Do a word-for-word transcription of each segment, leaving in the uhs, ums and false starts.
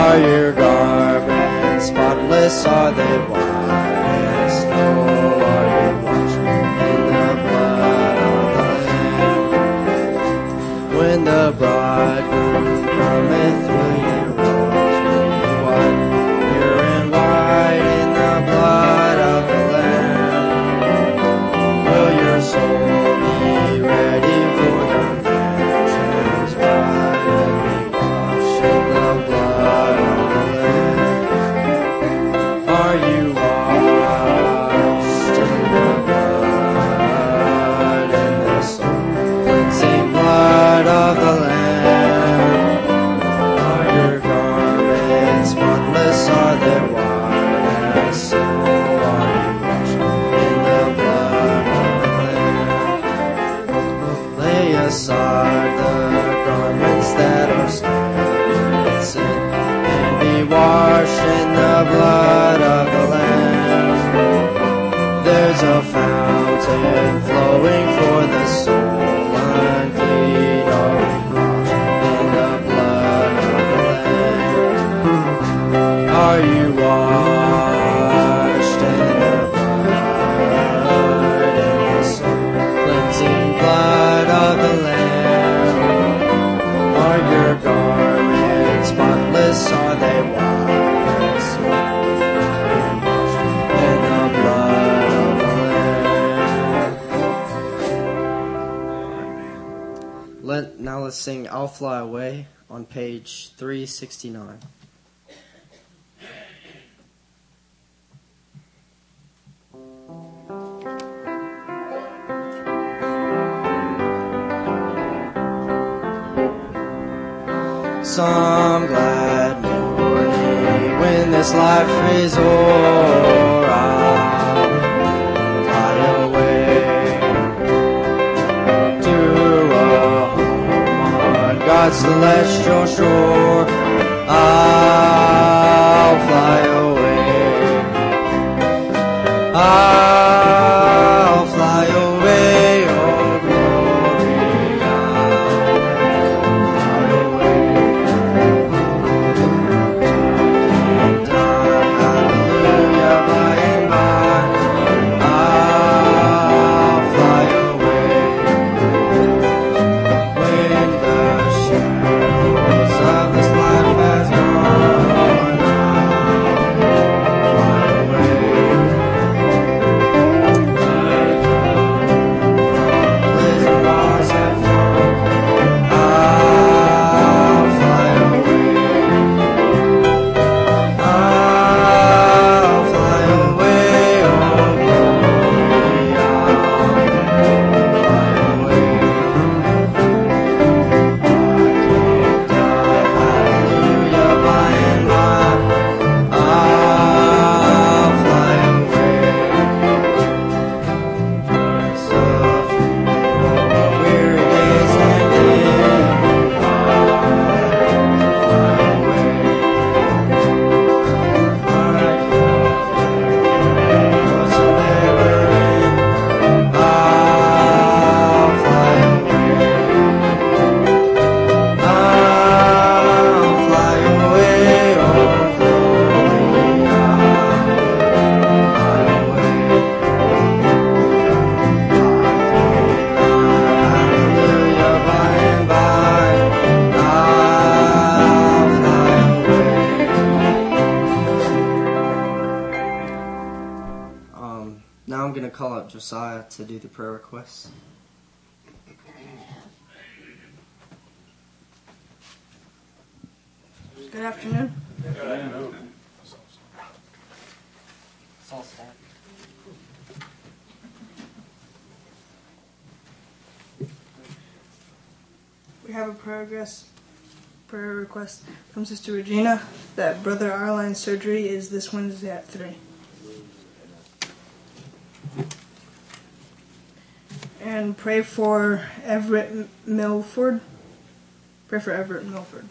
Are your garments spotless? Are they white as snow? Are you washed in the blood of the Lamb? When the bridegroom cometh, will you wash me white, pure and white in the blood of the Lamb? Will your soul be ready for the mansions bright and be washed in the blood of the Lamb? Are you washed in the blood and the soul cleansing blood of the Lamb? Are your garments spotless? Are they white as snow? Are you washed in the blood of the Lamb? Lay aside the garments that are stained with sin, and be washed in the blood of the Lamb. There's a fountain flowing for the soul unclean. Are we washed in the blood of the Lamb? Are you washed in the blood and the soul cleansing blood of the Lamb? Are your garments spotless? Are they white as snow? In the blood of the Lamb. Let, now let's sing I'll Fly Away on page three sixty-nine. Some glad morning when this life is o'er, I'll fly away to a home on God's celestial shore. I'll fly away. I'll fly away, oh glory, I'll fly away. And hallelujah, by and by, I'll fly away. When the shadows of this life has gone, I'll fly away. Pleasant bars have flown, I'll fly away. I'll fly away, oh glory, I'll fly away. I can't die, hallelujah, by and by, I'll fly away. Suffering over weary days and in, I'll fly away. Um, now I'm going to call up Josiah to do the prayer requests. Good afternoon. We have a progress prayer request from Sister Regina that Brother Arline's surgery is this Wednesday at three. And pray for Everett M- Milford. Pray for Everett Milford.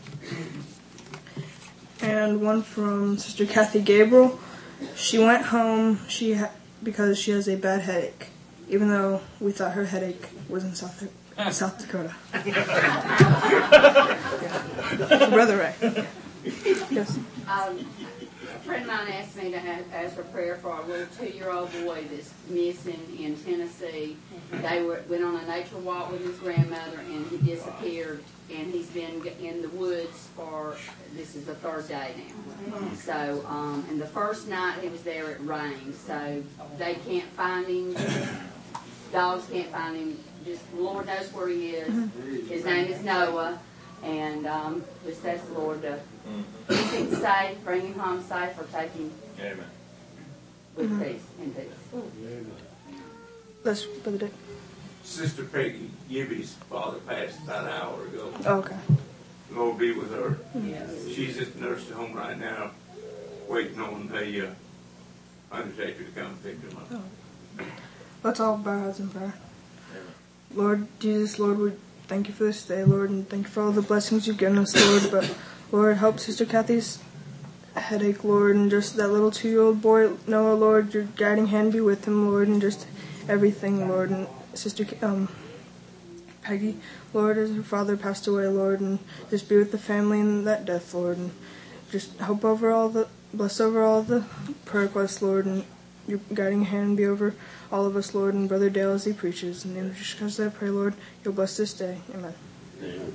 And one from Sister Kathy Gabriel. She went home she ha- because she has a bad headache, even though we thought her headache was in South South Dakota. Yeah. Brother Ray. Yes. Um, a friend of mine asked me to ask, ask for prayer for a little two-year-old boy that's missing in Tennessee. They were, went on a nature walk with his grandmother, and he disappeared, and he's been in the woods for, this is the third day now. So, um, and the first night he was there, it rained, so they can't find him. Dogs can't find him. Just the Lord knows where he is. His name is Noah, and um, just ask the Lord to keep him safe, bring him home safe, or take him Amen. with mm-hmm. peace and peace. That's Brother Dick. Sister Peggy Gibby's father passed about an hour ago. Oh, okay. Lord be with her. Yes. She's at the nursing home right now, waiting on the uh, undertaker to come pick them up. Oh. Let's all bow our heads in prayer. Lord Jesus, Lord, we thank you for this day, Lord, and thank you for all the blessings you've given us, Lord. But, Lord, help Sister Kathy's headache, Lord, and just that little two-year-old boy, Noah, Lord, your guiding hand be with him, Lord, and just everything, Lord. And Sister um, Peggy, Lord, as her father passed away, Lord, and just be with the family in that death, Lord, and just help over all the, bless over all the prayer requests, Lord, and your guiding hand be over all of us, Lord, and Brother Dale as he preaches. In the name of Jesus Christ, I pray, Lord, you'll bless this day. Amen. Amen.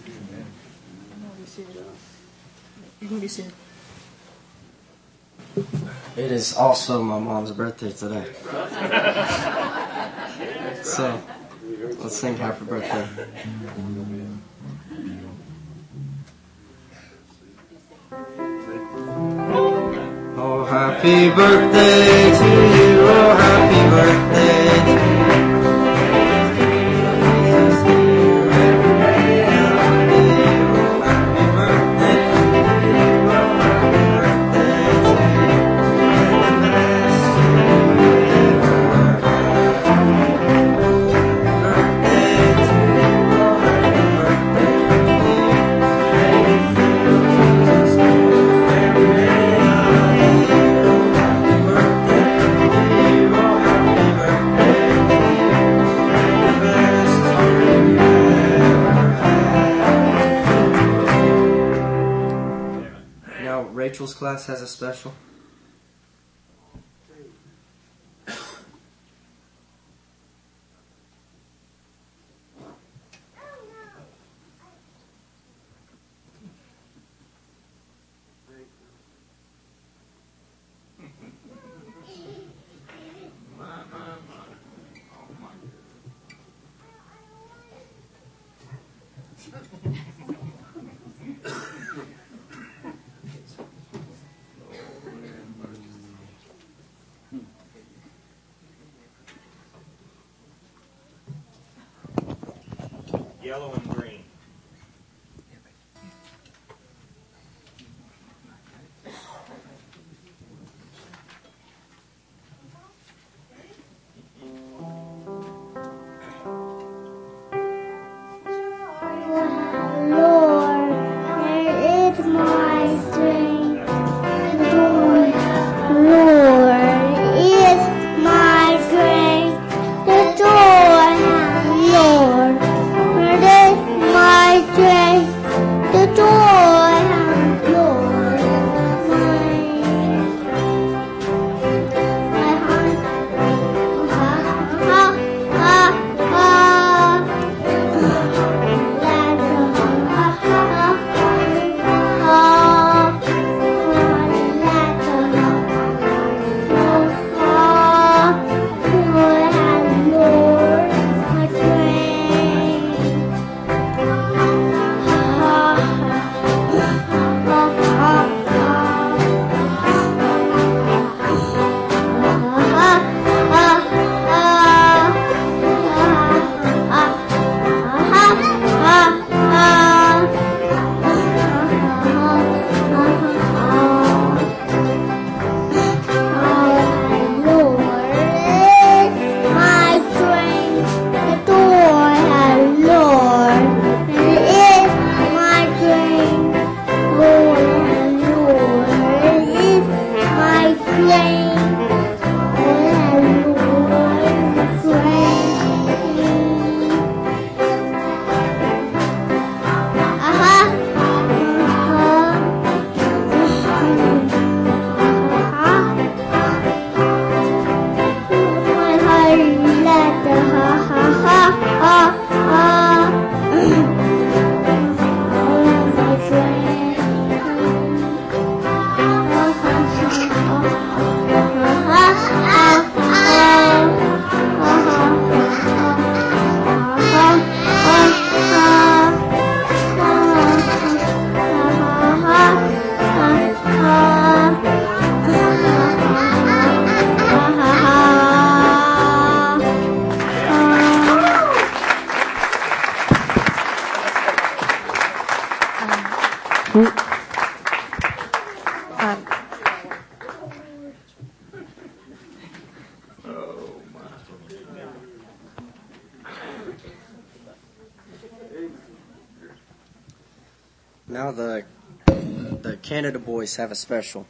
You can be seated. It is also my mom's birthday today. So, let's sing happy birthday. Oh, happy birthday to you. Oh, happy birthday to you. Rachel's class has a special. Yellow and green. Lord, Um, Oh, my. Now the the Canada boys have a special.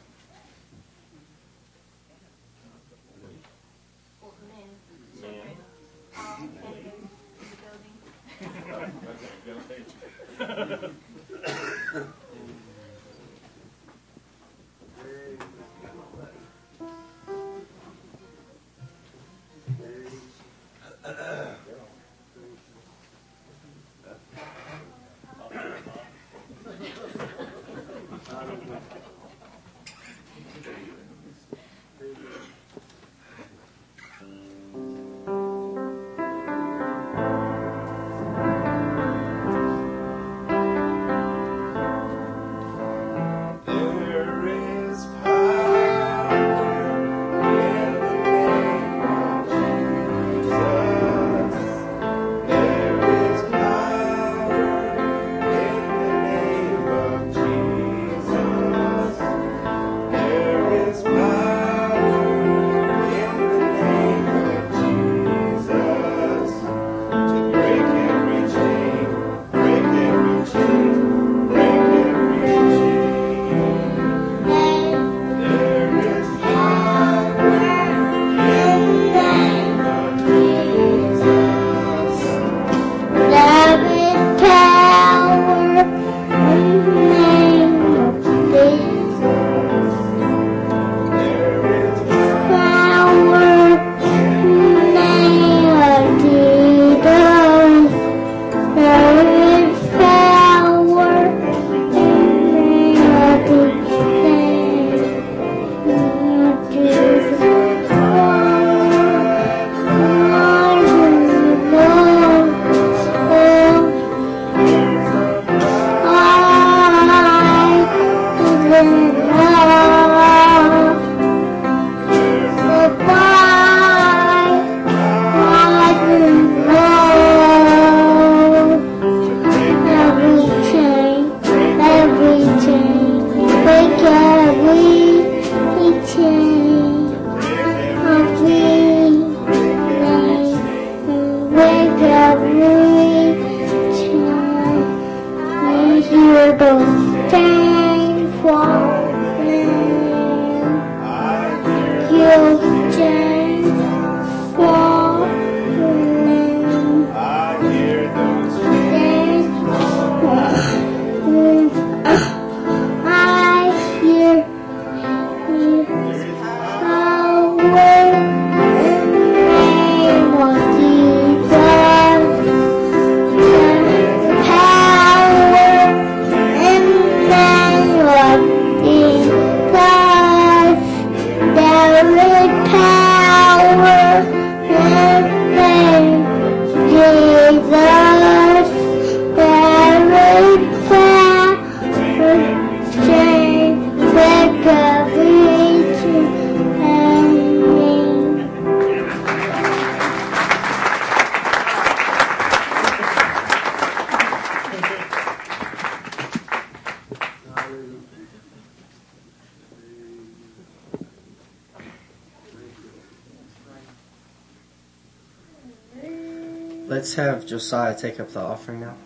Let's have Josiah take up the offering now.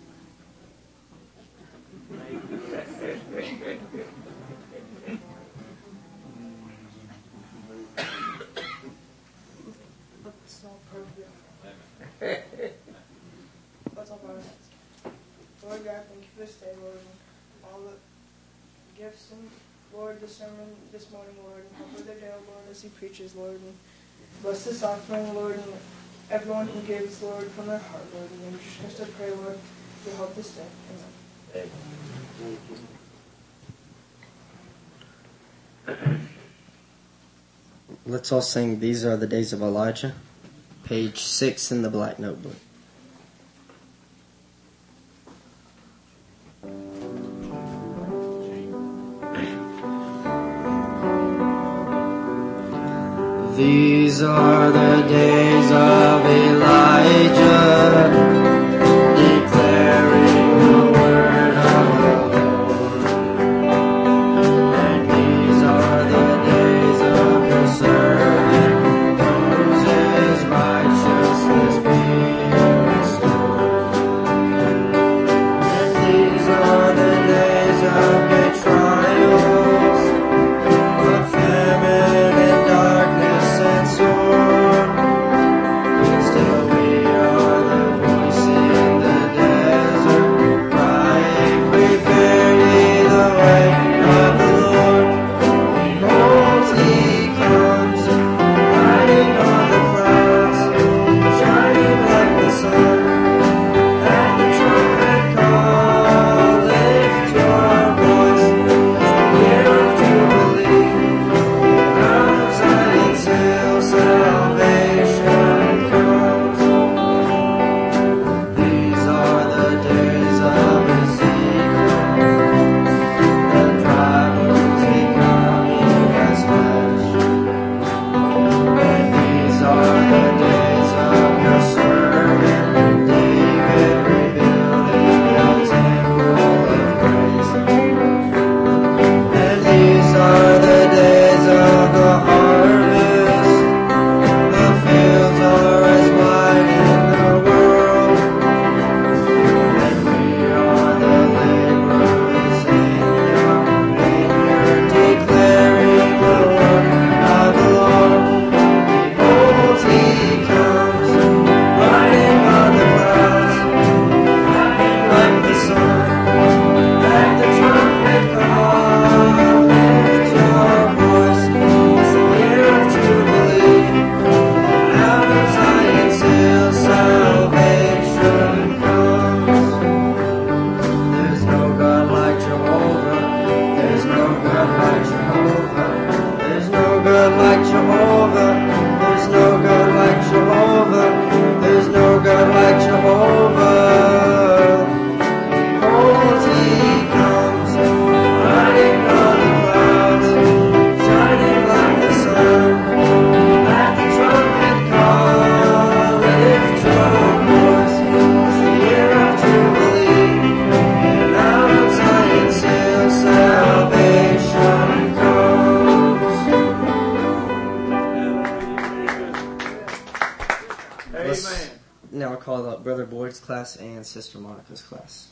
Let's all bow our heads. Lord God, thank you for this day, Lord, and all the gifts, and Lord, the sermon this morning, Lord, and help with their day, Lord, as he preaches, Lord, and bless this offering, Lord, and everyone who gives, Lord, from their heart, Lord, and we just to pray, Lord, to help this day. Amen. Let's all sing These Are the Days of Elijah, page six in the black notebook. These are the days of Elijah, declaring the word of the Lord. And he Brother Boyd's class and Sister Monica's class.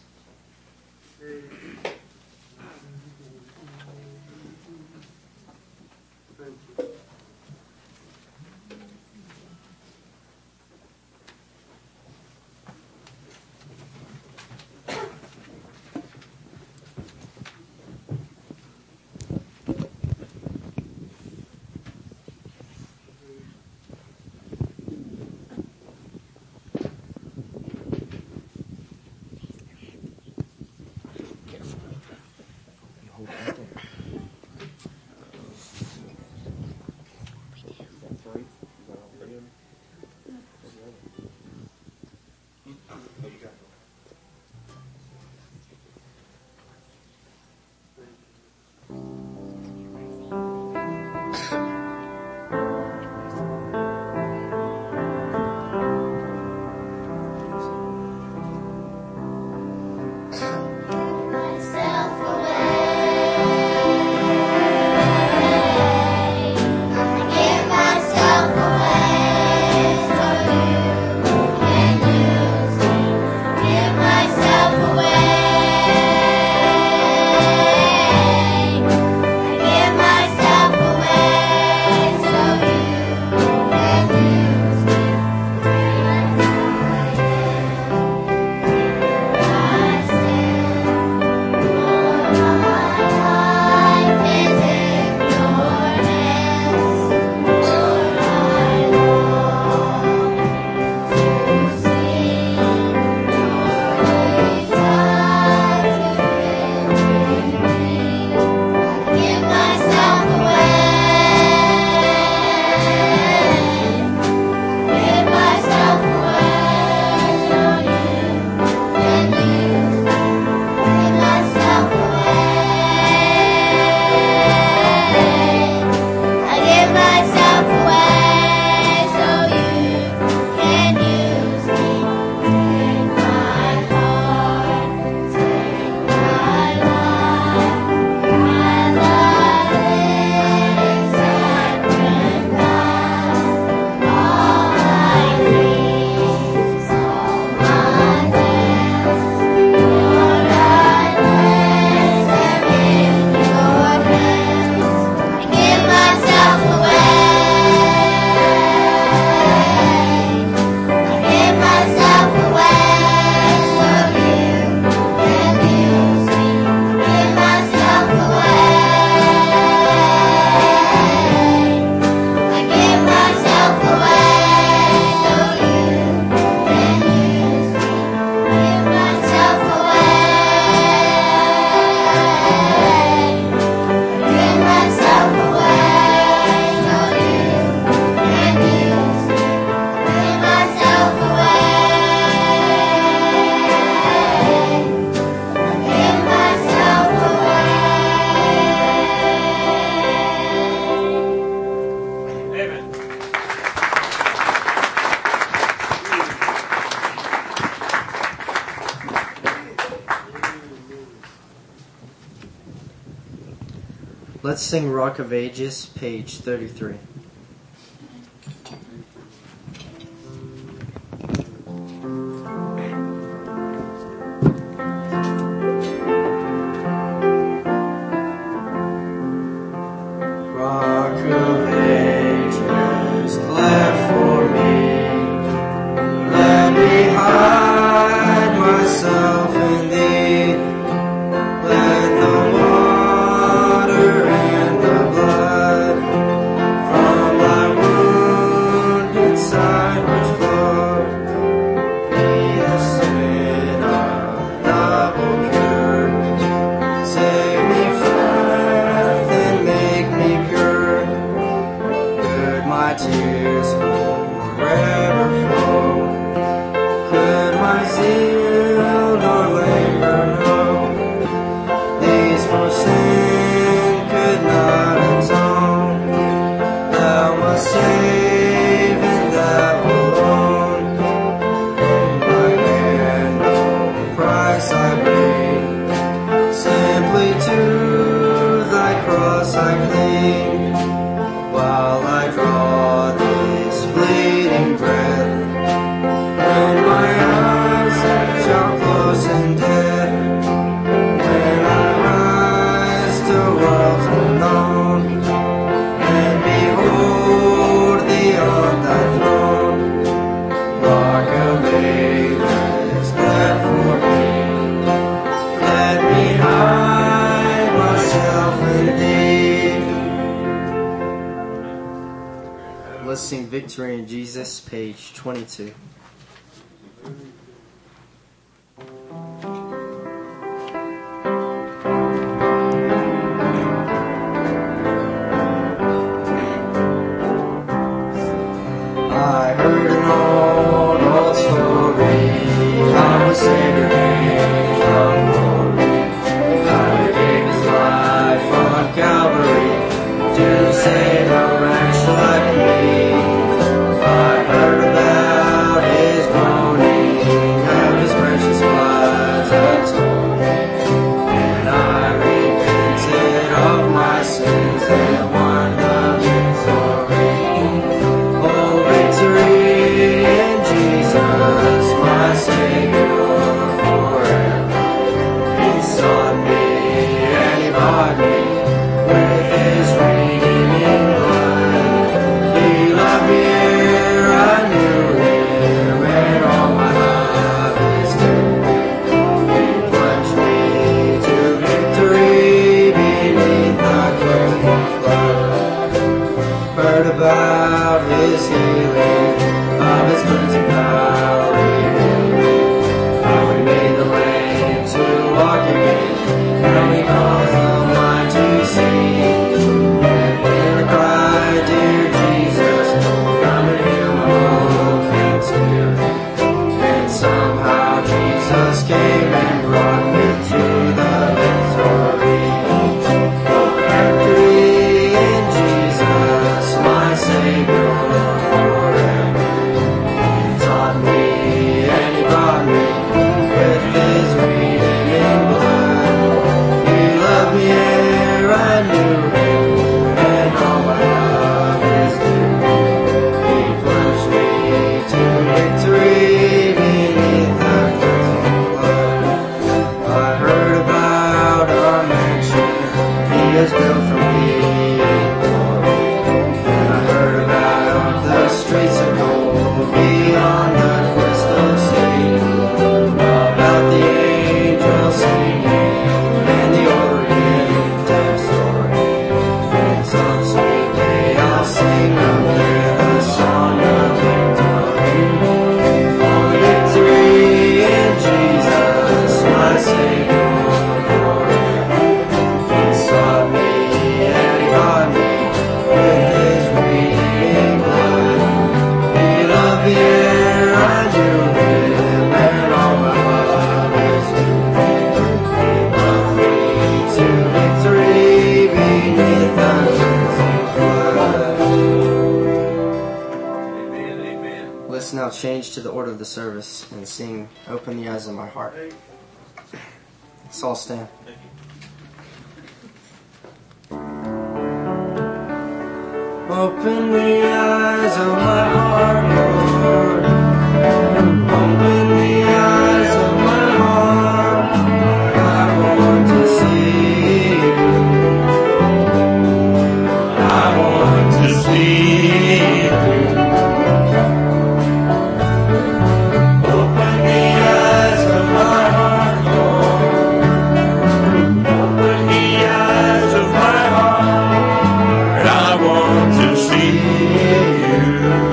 Let's sing Rock of Ages, page thirty-three. Rock of Ages, cleft for me, let me hide myself in thee, let the water and the blood from thy wounded side which flowed be the sin of double cure. Save me from death and make me pure. Could my tears forever flow? Could my zeal nor labor know? These for sin could not atone. Thou must save, and thou alone. In my hand no price I bring, simply to thy cross I cling, while I draw this fleeting breath. When my let's sing Victory in Jesus, page twenty-two. I heard an old, old story how a Savior came from glory. How He gave His life on Calvary to save a wretch like me. I heard about His groaning, of His precious blood atoning, and I repented of my sins and won the victory. Oh, victory in Jesus, my Savior forever. He sought me and He bought me with His redeeming blood. He loved me ere I knew Him, and all my love is due. He plunged me to victory beneath the crimson flood. Heard about His healing, of His cleansing power revealing, how He made the lame to walk again, how He caused the blind to see. And when I cried, dear Jesus, come and heal my broken spirit. And somehow Jesus came and brought me to the victory. Oh, victory in Jesus, my Savior forever. He taught me and He brought me with His redeeming blood. He loved me ere I knew Him, and all my love is due. He plunged me to victory beneath the crimson flood. I heard about a mansion He has built for me in glory, and I heard about the streets of gold beyond the crystal sea, about the angels singing and the oriented story. And some sweet day I'll sing of there the song of victory. Oh, victory in Jesus, my Savior forever. He sought me and He bought me with His redeeming blood. He loved me ere I knew Him, and all my love is due. He brought me to victory beneath the crimson flood. Amen, amen. Let's now change to the order of the service and sing Open the Eyes of My Heart. Let's all stand. Open the eyes of my heart, Lord. Open the eyes of my heart. I want to see You. I want to see You. Open the eyes of my heart, Lord. Open the eyes of my heart. I want to see You.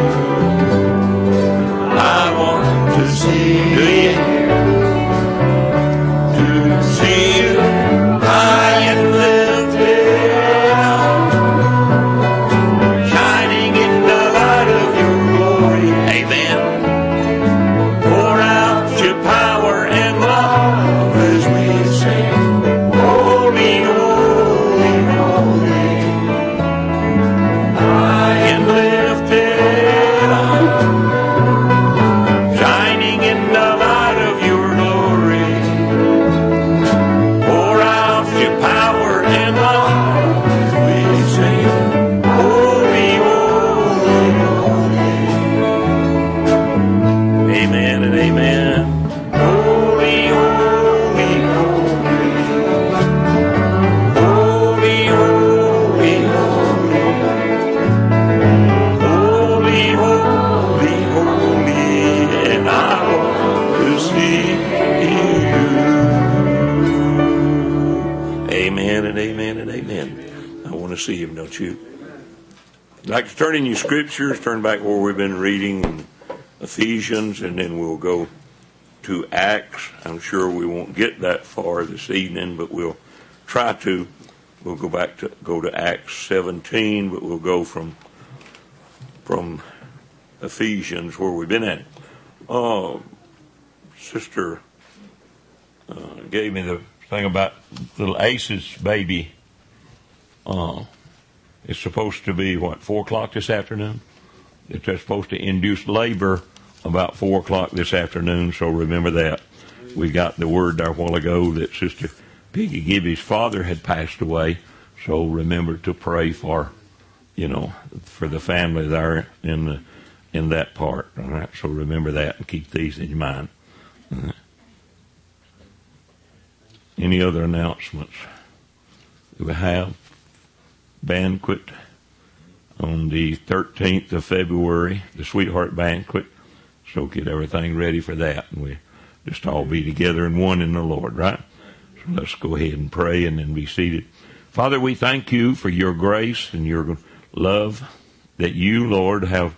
I want to see You. To see You high and lifted up, shining in the light of Your glory. Amen. Pour out Your power and love as we sing. Holy, holy, holy. High and lifted up, shining in the light of Your glory. Pour out Your power and love as we sing. Holy, holy, holy. Amen and amen. Holy, holy, holy. Holy, holy, holy. Holy, holy, holy. And I want to see You. Amen and amen and amen. I want to see Him, don't you? I'd like to turn in your scriptures, turn back where we've been reading Ephesians, and then we'll go to Acts. I'm sure we won't get that far this evening, but we'll try to. We'll go back to go to Acts seventeen, but we'll go from from Ephesians where we've been at. Oh, Sister uh, gave me the thing about little Ace's baby. Uh, it's supposed to be what, four o'clock this afternoon? It's supposed to induce labor about four o'clock this afternoon. So remember that. We got the word there a while ago that Sister Peggy Gibby's father had passed away, so remember to pray for, you know, for the family there in the, in that part. All right, so remember that and keep these in mind. Right. Any other announcements? Do we have banquet on the thirteenth of February, the Sweetheart Banquet? So get everything ready for that, and we just all be together in one in the Lord, right? Let's go ahead and pray and then be seated. Father, we thank you for your grace and your love that you, Lord, have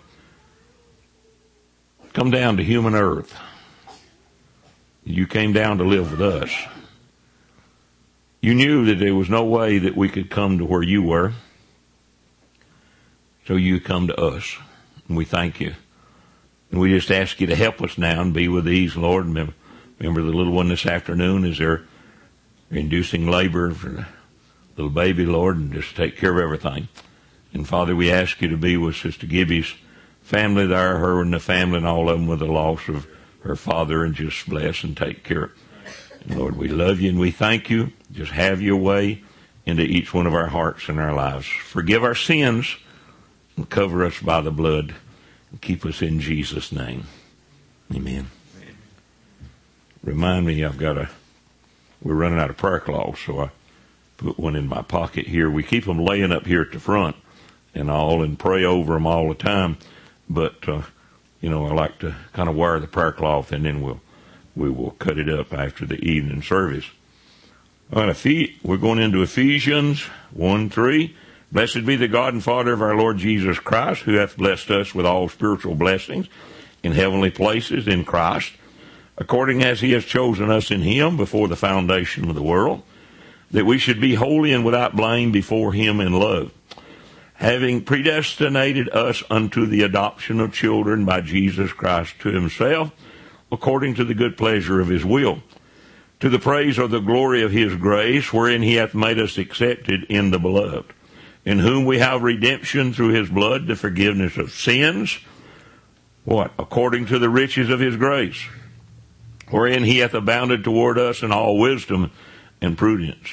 come down to human earth. You came down to live with us. You knew that there was no way that we could come to where you were. So you come to us. And we thank you. And we just ask you to help us now and be with these, Lord. Remember, remember the little one this afternoon as they're inducing labor for the little baby, Lord, and just take care of everything. And Father, we ask you to be with Sister Gibby's family there, her and the family and all of them with the loss of her father, and just bless and take care. And Lord, we love you and we thank you. Just have your way into each one of our hearts and our lives. Forgive our sins and cover us by the blood and keep us in Jesus' name. Amen. Amen. Remind me, I've got a We're running out of prayer cloths, so I put one in my pocket here. We keep them laying up here at the front and all and pray over them all the time. But, uh, you know, I like to kind of wear the prayer cloth, and then we'll, we will cut it up after the evening service. All right, we're going into Ephesians one three. Blessed be the God and Father of our Lord Jesus Christ, who hath blessed us with all spiritual blessings in heavenly places in Christ, according as he has chosen us in him before the foundation of the world, that we should be holy and without blame before him in love, having predestinated us unto the adoption of children by Jesus Christ to himself, according to the good pleasure of his will, to the praise of the glory of his grace, wherein he hath made us accepted in the beloved, in whom we have redemption through his blood, the forgiveness of sins, what? According to the riches of his grace, wherein he hath abounded toward us in all wisdom and prudence,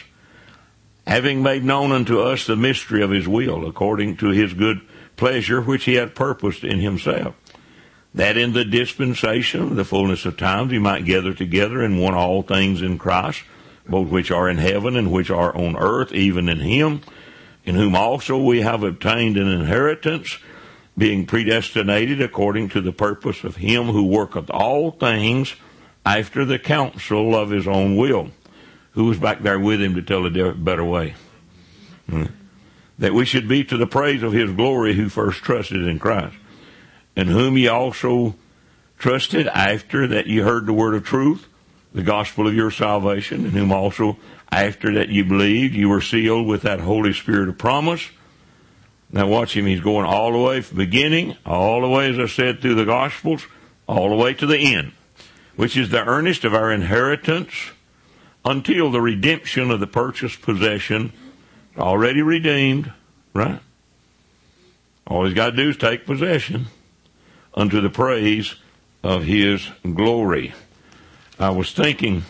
having made known unto us the mystery of his will, according to his good pleasure, which he hath purposed in himself, that in the dispensation of the fullness of times he might gather together in one all things in Christ, both which are in heaven and which are on earth, even in him, in whom also we have obtained an inheritance, being predestinated according to the purpose of him who worketh all things after the counsel of his own will. Who was back there with him to tell a better way? Hmm. That we should be to the praise of his glory, who first trusted in Christ, in whom ye also trusted after that ye heard the word of truth, the gospel of your salvation, in whom also after that ye believed, you were sealed with that Holy Spirit of promise. Now watch him. He's going all the way from the beginning, all the way, as I said, through the Gospels, all the way to the end, which is the earnest of our inheritance until the redemption of the purchased possession, already redeemed, right? All he's got to do is take possession unto the praise of his glory. I was thinking,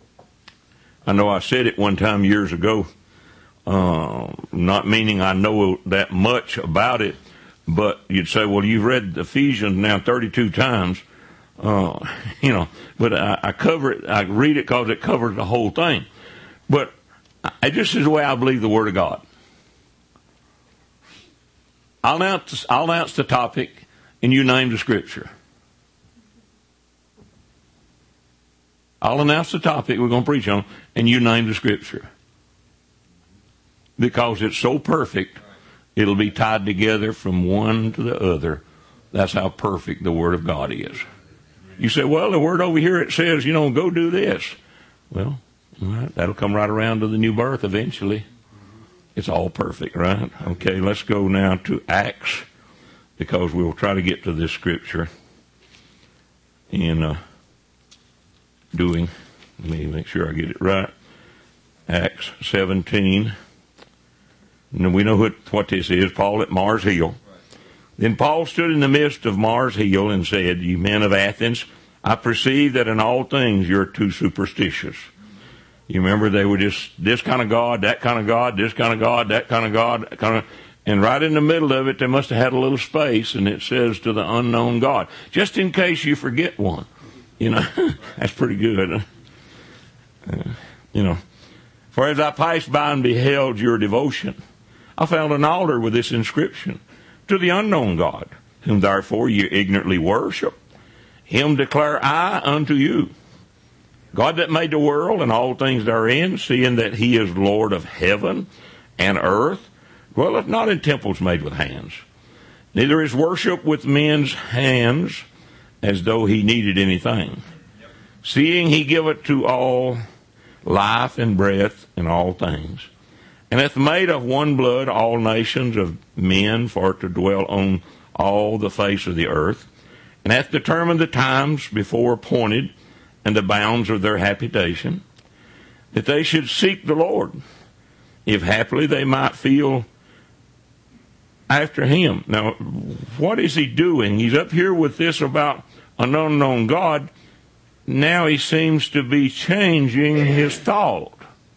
I know I said it one time years ago, uh, not meaning I know that much about it, but you'd say, well, you've read Ephesians now thirty-two times, uh, you know, but I, I cover it, I read it because it covers the whole thing. But I, this is the way I believe the Word of God. I'll announce, I'll announce the topic, and you name the scripture. I'll announce the topic we're going to preach on, and you name the scripture. Because it's so perfect It'll be tied together from one to the other. That's how perfect the Word of God is. You say, well, the Word over here, it says, you know, go do this. Well, all right, that'll come right around to the new birth eventually. It's all perfect, right? Okay, let's go now to Acts, because we'll try to get to this scripture in uh, doing, let me make sure I get it right, Acts seventeen. And we know what, what this is, Paul at Mars Hill. Then Paul stood in the midst of Mars Hill and said, "Ye men of Athens, I perceive that in all things you're too superstitious." You remember they were just this kind of God, that kind of God, this kind of God, that kind of God, that kind of, and right in the middle of it, they must have had a little space, and it says to the unknown God, just in case you forget one. You know, that's pretty good. Uh, you know, for as I passed by and beheld your devotion, I found an altar with this inscription, "To the unknown God, whom therefore ye ignorantly worship, him declare I unto you. God that made the world and all things therein, seeing that he is Lord of heaven and earth, dwelleth not in temples made with hands. Neither is worship with men's hands, as though he needed anything. Seeing he giveth to all life and breath and all things, and hath made of one blood all nations of men for to dwell on all the face of the earth, and hath determined the times before appointed and the bounds of their habitation, that they should seek the Lord, if haply they might feel after him." Now, what is he doing? He's up here with this about an unknown God. Now he seems to be changing his thought.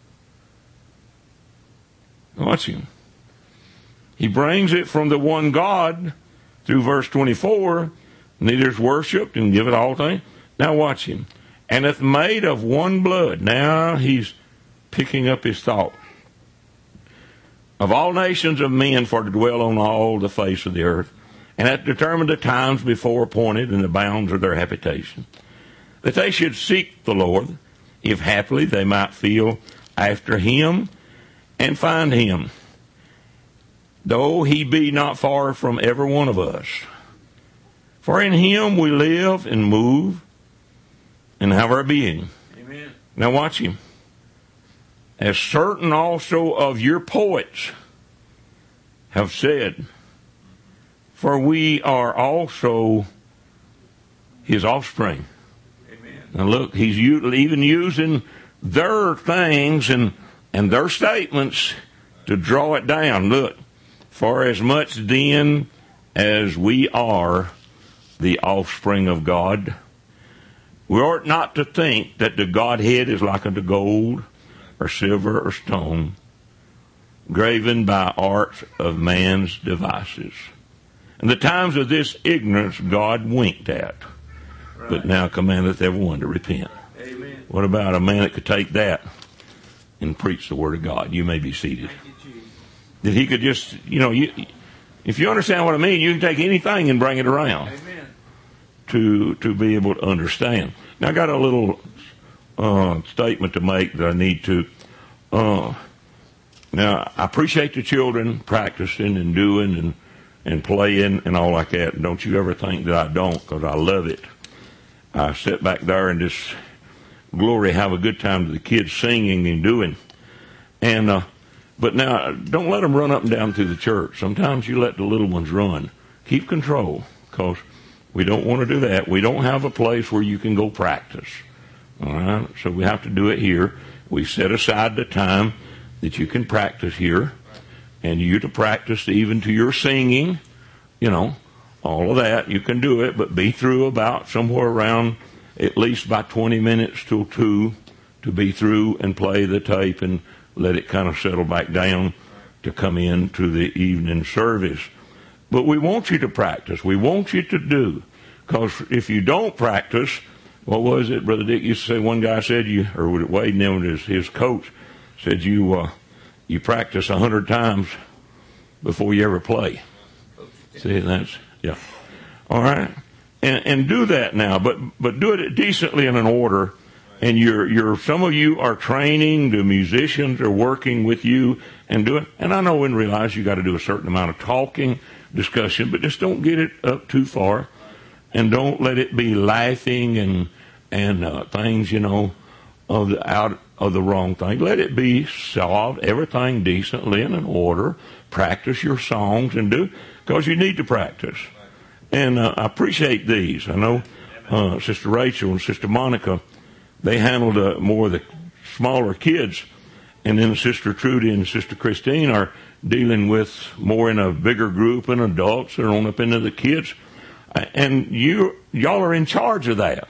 Watch him. He brings it from the one God through verse twenty-four, neither is worshipped and give it all things. Now watch him. "And hath made of one blood." Now he's picking up his thought. "Of all nations of men for to dwell on all the face of the earth, and hath determined the times before appointed and the bounds of their habitation, that they should seek the Lord, if haply they might feel after him and find him, though he be not far from every one of us. For in him we live and move and have our being." Amen. Now watch him. "As certain also of your poets have said, for we are also his offspring." Amen. Now look, he's even using their things and, and their statements to draw it down. Look, "For as much then as we are the offspring of God, we ought not to think that the Godhead is like unto gold or silver or stone, graven by art of man's devices. And the times of this ignorance God winked at, right, but now commandeth everyone to repent." Amen. What about a man that could take that and preach the Word of God? You may be seated. That he could just, you know, you, if you understand what I mean, you can take anything and bring it around. Amen. To, to be able to understand. Now, I got a little uh, statement to make that I need to. Uh, now, I appreciate the children practicing and doing and, and playing and all like that. And don't you ever think that I don't, because I love it. I sit back there and just glory, have a good time to the kids singing and doing. And uh, but now, don't let them run up and down through the church. Sometimes you let the little ones run. Keep control, because we don't want to do that. We don't have a place where you can go practice. All right? So we have to do it here. We set aside the time that you can practice here, and you to practice even to your singing, you know, all of that. You can do it, but be through about somewhere around at least by twenty minutes till two to be through and play the tape and let it kind of settle back down to come in to the evening service. But we want you to practice. We want you to do. Because if you don't practice, what was it, Brother Dick used to say? One guy said you, or Wade named his, his coach, said you uh, you practice a hundred times before you ever play. See, that's, yeah. All right. And, and do that now, but, but do it decently in an order And you're, you're, some of you are training, the musicians are working with you and doing, and I know and realize you got to do a certain amount of talking, discussion, but just don't get it up too far, and don't let it be laughing and, and, uh, things, you know, of the, out of the wrong thing. Let it be solved, everything decently and in order. Practice your songs and do, because you need to practice. And, uh, I appreciate these. I know, uh, Sister Rachel and Sister Monica, they handled uh, more of the smaller kids, and then Sister Trudy and Sister Christine are dealing with more in a bigger group and adults that are on up into the kids. And you, y'all are in charge of that.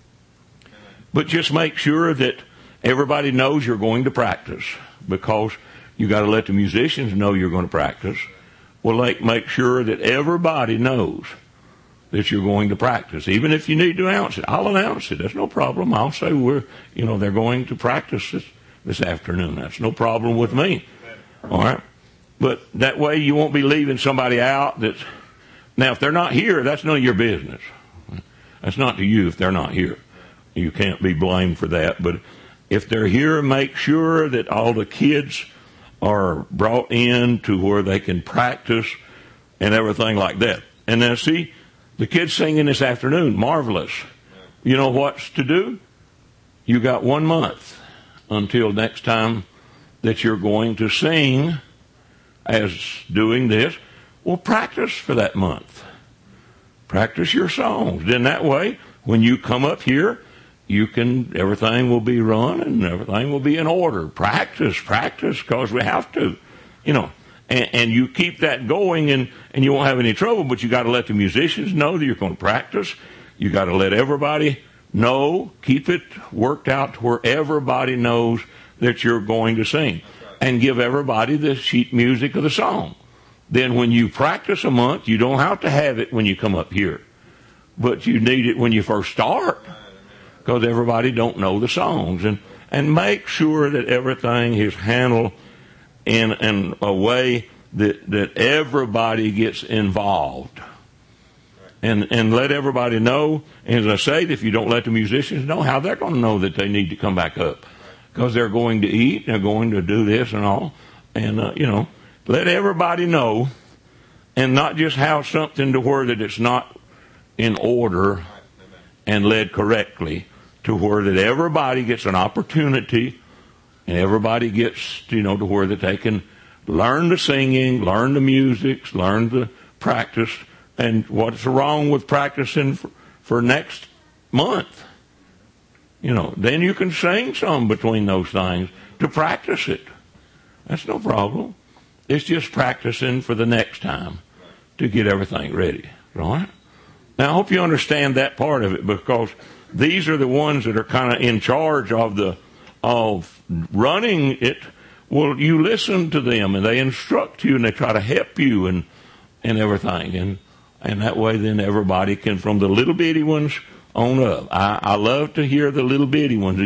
But just make sure that everybody knows you're going to practice, because you got to let the musicians know you're going to practice. Well, like, make sure that everybody knows that you're going to practice. Even if you need to announce it, I'll announce it. That's no problem. I'll say we're, you know, they're going to practice this, this afternoon. That's no problem with me. All right? But that way you won't be leaving somebody out that's, now if they're not here, that's none of your business. That's not to you if they're not here. You can't be blamed for that. But if they're here, make sure that all the kids are brought in to where they can practice and everything like that. And then see, the kids singing this afternoon, marvelous. You know what's to do? You got one month until next time that you're going to sing as doing this. Well, practice for that month. Practice your songs. Then that way, when you come up here, you can, everything will be run and everything will be in order. Practice, practice, because we have to, you know. And, and you keep that going, and, and you won't have any trouble, but you got to let the musicians know that you're going to practice. You got to let everybody know, keep it worked out to where everybody knows that you're going to sing. And give everybody the sheet music of the song. Then when you practice a month, you don't have to have it when you come up here. But you need it when you first start, because everybody don't know the songs. And, and make sure that everything is handled in, in a way that, that everybody gets involved. And, and let everybody know, and as I say, if you don't let the musicians know, how they're going to know that they need to come back up. Because they're going to eat, they're going to do this and all. And, uh, you know, let everybody know, and not just have something to where that it's not in order and led correctly, to where that everybody gets an opportunity, and everybody gets, you know, to where that they can learn the singing, learn the music, learn the practice. And what's wrong with practicing for, for next month? You know, then you can sing some between those things to practice it. That's no problem. It's just practicing for the next time to get everything ready. Right? Now, I hope you understand that part of it, because these are the ones that are kind of in charge of the of running it. Well, you listen to them, and they instruct you, and they try to help you and and everything. And, and that way then everybody can, from the little bitty ones on up. I, I love to hear the little bitty ones.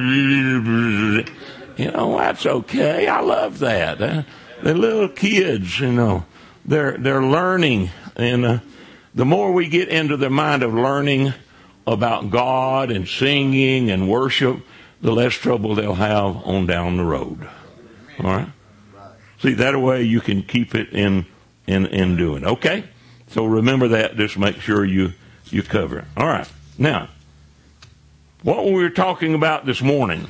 You know, that's okay. I love that. Uh, the little kids, you know, they're they're learning, and uh, the more we get into the mind of learning about God and singing and worship, the less trouble they'll have on down the road. All right. See, that way you can keep it in in in doing. Okay. So remember that. Just make sure you you cover it. All right. Now, what we were talking about this morning,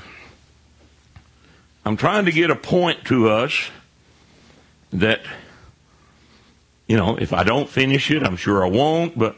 I'm trying to get a point to us that, you know, if I don't finish it, I'm sure I won't, but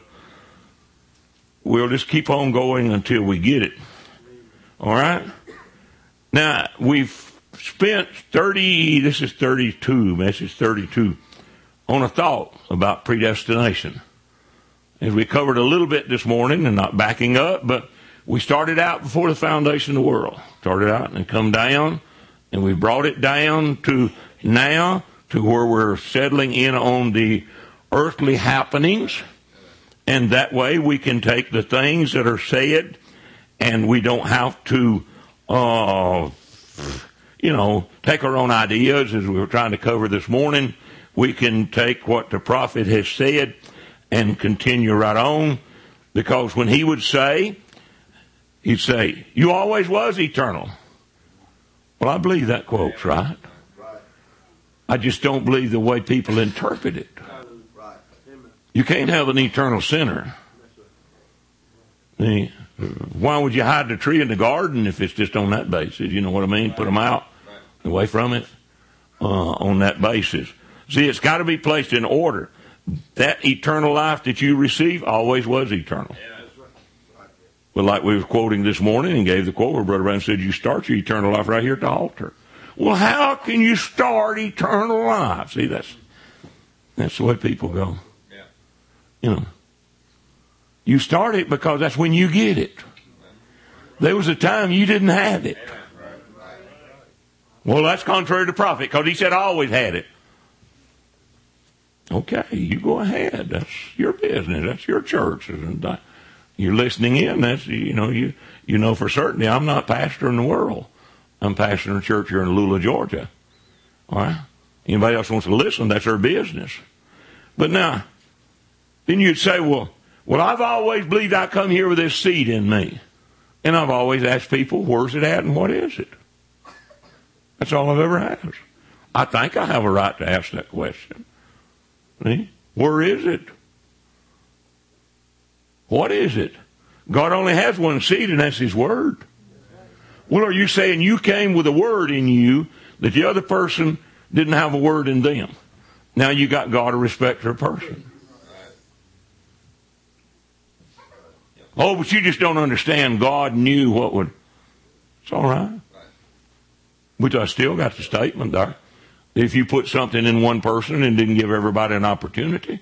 we'll just keep on going until we get it. All right? Now, we've spent thirty, this is thirty-two, message thirty-two, on a thought about predestination. As we covered a little bit this morning, and not backing up, but we started out before the foundation of the world. Started out and come down, and we brought it down to now, to where we're settling in on the earthly happenings. And that way we can take the things that are said, and we don't have to, uh, you know, take our own ideas as we were trying to cover this morning. We can take what the prophet has said and continue right on, because when he would say, He'd say, you always was eternal. Well, I believe that quote's right. I just don't believe the way people interpret it. You can't have an eternal sinner. See, why would you hide the tree in the garden if it's just on that basis? You know what I mean? Put them out, away from it, uh, on that basis. See, it's got to be placed in order. That eternal life that you receive always was eternal. But like we were quoting this morning and gave the quote where Brother Brown said, you start your eternal life right here at the altar. Well, how can you start eternal life? See, that's that's the way people go. Yeah. You know, you start it because that's when you get it. There was a time you didn't have it. Well, that's contrary to the prophet because he said I always had it. Okay, you go ahead. That's your business. That's your church. You're listening in. That's, you know, you you know for certainty I'm not pastor in the world. I'm pastoring a church here in Lula, Georgia. All right? Anybody else wants to listen, that's their business. But now, then you'd say, well, well, I've always believed I come here with this seed in me. And I've always asked people, where's it at and what is it? That's all I've ever asked. I think I have a right to ask that question. See? Where is it? What is it? God only has one seed, and that's His Word. Well, are you saying you came with a word in you that the other person didn't have a word in them? Now you got God a respecter of person. Oh, but you just don't understand. God knew what would... It's all right. But I still got the statement there. If you put something in one person and didn't give everybody an opportunity,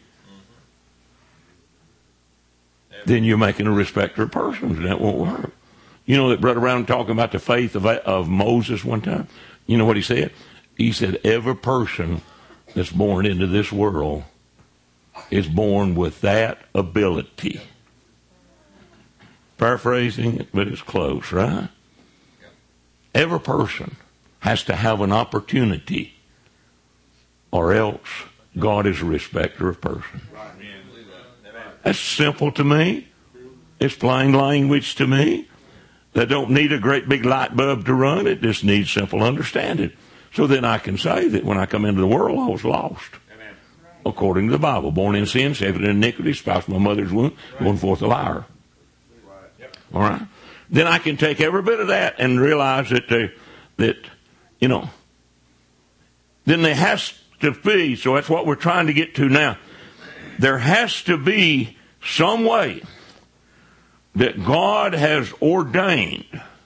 then you're making a respecter of persons, and that won't work. You know that Brother Brown talking about the faith of, of Moses one time? You know what he said? He said, every person that's born into this world is born with that ability. Paraphrasing it, but it's close, right? Every person has to have an opportunity, or else God is a respecter of persons. That's simple to me. It's plain language to me. That don't need a great big light bulb to run. It just needs simple understanding. So then I can say that when I come into the world, I was lost. Amen. According to the Bible. Born in sin, saved in iniquity, spouse from my mother's womb, going forth a liar. Right. All right? Then I can take every bit of that and realize that, they, that you know, then there has to be, so that's what we're trying to get to now. There has to be some way that God has ordained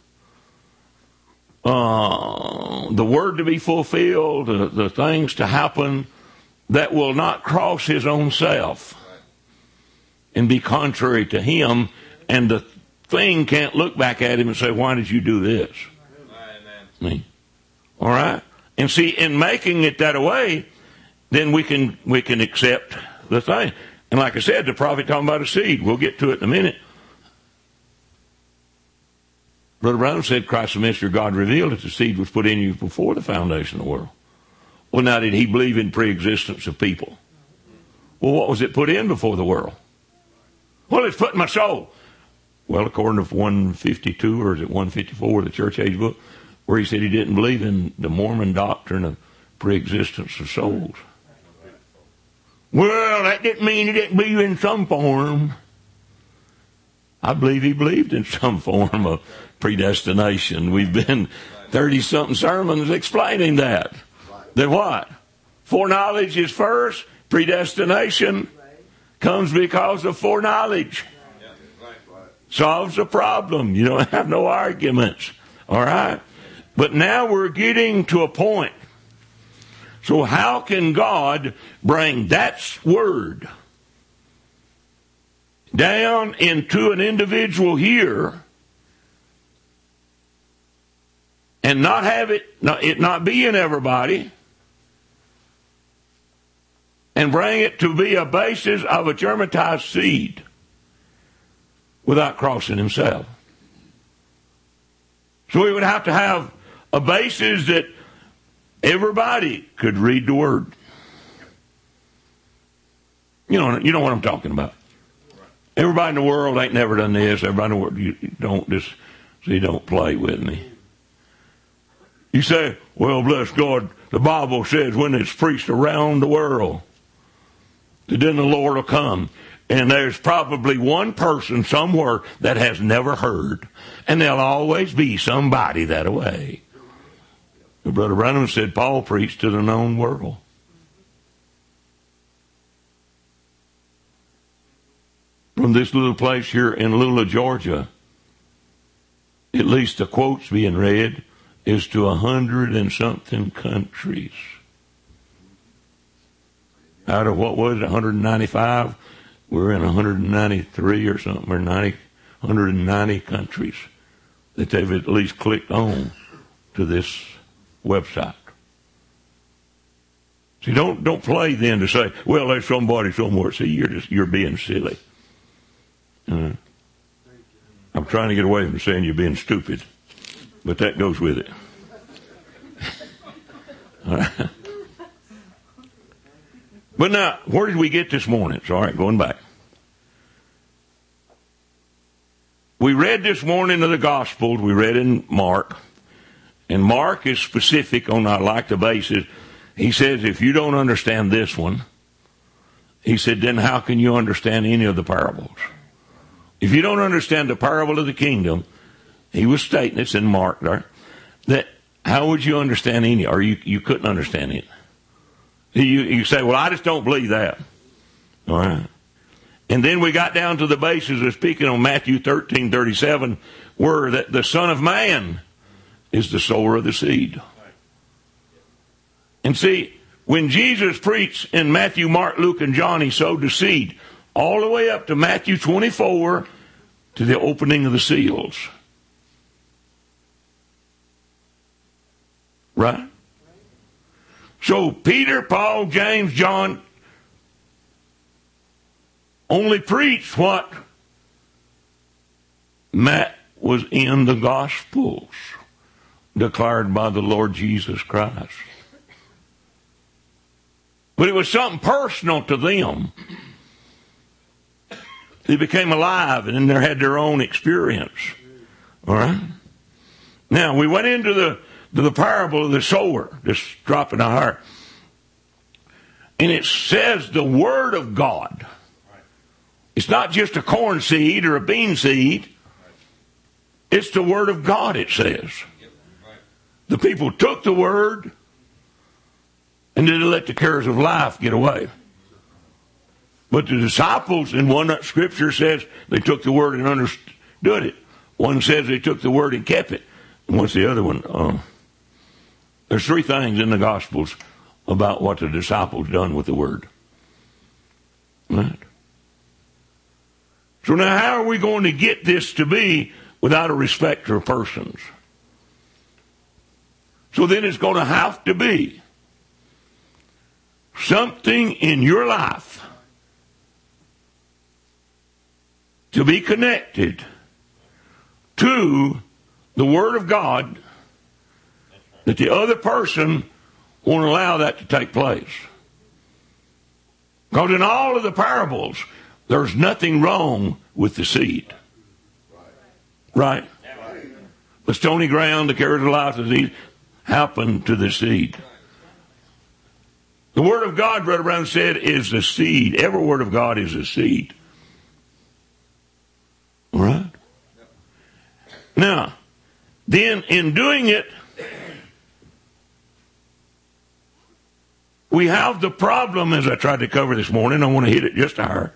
uh, the word to be fulfilled, the, the things to happen that will not cross His own self and be contrary to Him, and the thing can't look back at Him and say, why did you do this? Amen. All right? And see, in making it that way, then we can we can accept the thing. And like I said, the prophet talking about a seed. We'll get to it in a minute. Brother Brown said Christ the minister God revealed that the seed was put in you before the foundation of the world. Well, now did He believe in pre-existence of people? Well, what was it put in before the world? Well, it's put in my soul. Well, according to one fifty-two, or is it one fifty-four, the church age book, where he said he didn't believe in the Mormon doctrine of pre-existence of souls. Well, that didn't mean he didn't believe in some form. I believe he believed in some form of predestination. We've been thirty-something sermons explaining that. That what? Foreknowledge is first. Predestination comes because of foreknowledge. Solves the problem. You don't have no arguments. All right? But now we're getting to a point. So how can God bring that word down into an individual here and not have it, not, it not be in everybody, and bring it to be a basis of a germatized seed without crossing Himself? So we would have to have a basis that everybody could read the Word. You know, you know what I'm talking about. Everybody in the world ain't never done this. Everybody in the world, you don't just, see, don't play with me. You say, well, bless God, the Bible says when it's preached around the world, that then the Lord will come. And there's probably one person somewhere that has never heard. And there'll always be somebody that way. Brother Branham said Paul preached to the known world. From this little place here in Lula, Georgia, at least the quotes being read, is to a hundred and something countries. Out of what was it, one hundred ninety-five? We're in one hundred ninety-three or something, or ninety, one hundred ninety countries that they've at least clicked on to this website. See, don't don't play then to say, well, there's somebody somewhere. See, you're just you're being silly. Uh, I'm trying to get away from saying you're being stupid, but that goes with it. All right. But now, where did we get this morning? It's all right, going back. We read this morning of the Gospels. We read in Mark. And Mark is specific on, I like the basis. He says, if you don't understand this one, he said, then how can you understand any of the parables? If you don't understand the parable of the kingdom, he was stating, it's in Mark there, that how would you understand any, or you, you couldn't understand it. You, you say, well, I just don't believe that. All right. And then we got down to the basis of speaking on Matthew thirteen thirty-seven, where that the Son of Man is the sower of the seed. And see, when Jesus preached in Matthew, Mark, Luke, and John, he sowed the seed all the way up to Matthew twenty-four to the opening of the seals. Right? So Peter, Paul, James, John only preached what Matt was in the Gospels declared by the Lord Jesus Christ. But it was something personal to them. They became alive and then they had their own experience. All right? Now, we went into the, to the parable of the sower, just dropping a heart. And it says the Word of God. It's not just a corn seed or a bean seed. It's the Word of God, it says. The people took the Word and didn't let the cares of life get away. But the disciples, in one scripture says they took the Word and understood it. One says they took the Word and kept it. And what's the other one? Uh, there's three things in the Gospels about what the disciples done with the Word. Right? So now how are we going to get this to be without a respect for persons? So then it's going to have to be something in your life to be connected to the Word of God that the other person won't allow that to take place. Because in all of the parables, there's nothing wrong with the seed. Right? The stony ground, the cares of life, disease, happened to the seed. The Word of God, Brother Brown said, is the seed. Every Word of God is a seed. All right? Now, then in doing it, we have the problem, as I tried to cover this morning. I want to hit it just higher.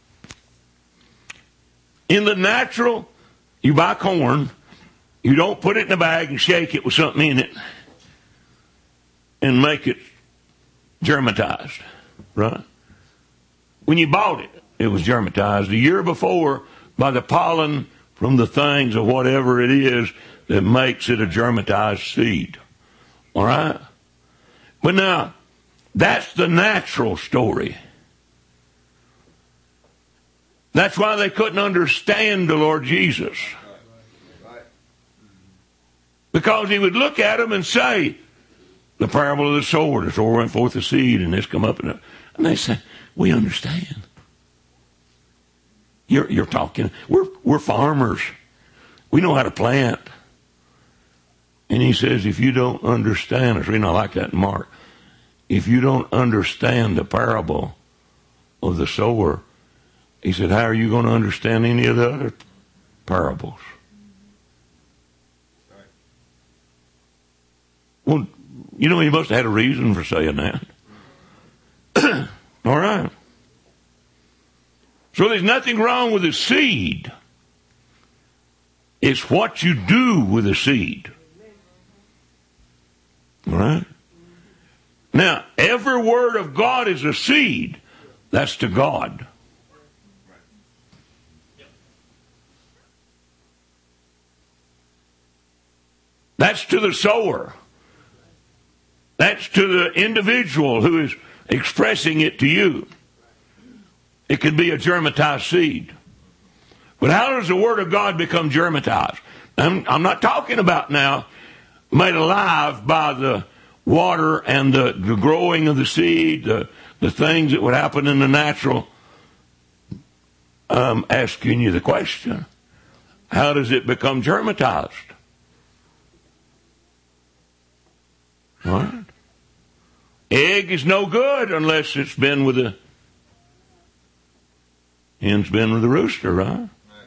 In the natural, you buy corn, you don't put it in a bag and shake it with something in it and make it germatized, right? When you bought it, it was germatized. The year before, by the pollen from the things of whatever it is that makes it a germatized seed. All right? But now, that's the natural story. That's why they couldn't understand the Lord Jesus. Because he would look at them and say, the parable of the sower, the sower went forth the seed, and this come up, and, and they say, we understand. You're, you're talking, we're, we're farmers. We know how to plant. And he says, if you don't understand, it's really not like that in Mark. If you don't understand the parable of the sower, he said, how are you going to understand any of the other parables? Well, you know, he must have had a reason for saying that. All right. So there's nothing wrong with the seed. It's what you do with the seed. All right? Now, every word of God is a seed. That's to God. That's to the sower. That's to the individual who is expressing it to you. It could be a germatized seed. But how does the Word of God become germatized? I'm, I'm not talking about now made alive by the water and the, the growing of the seed, the, the things that would happen in the natural. I'm asking you the question. How does it become germatized? All right. Egg is no good unless it's been with a hen's been with a rooster, right?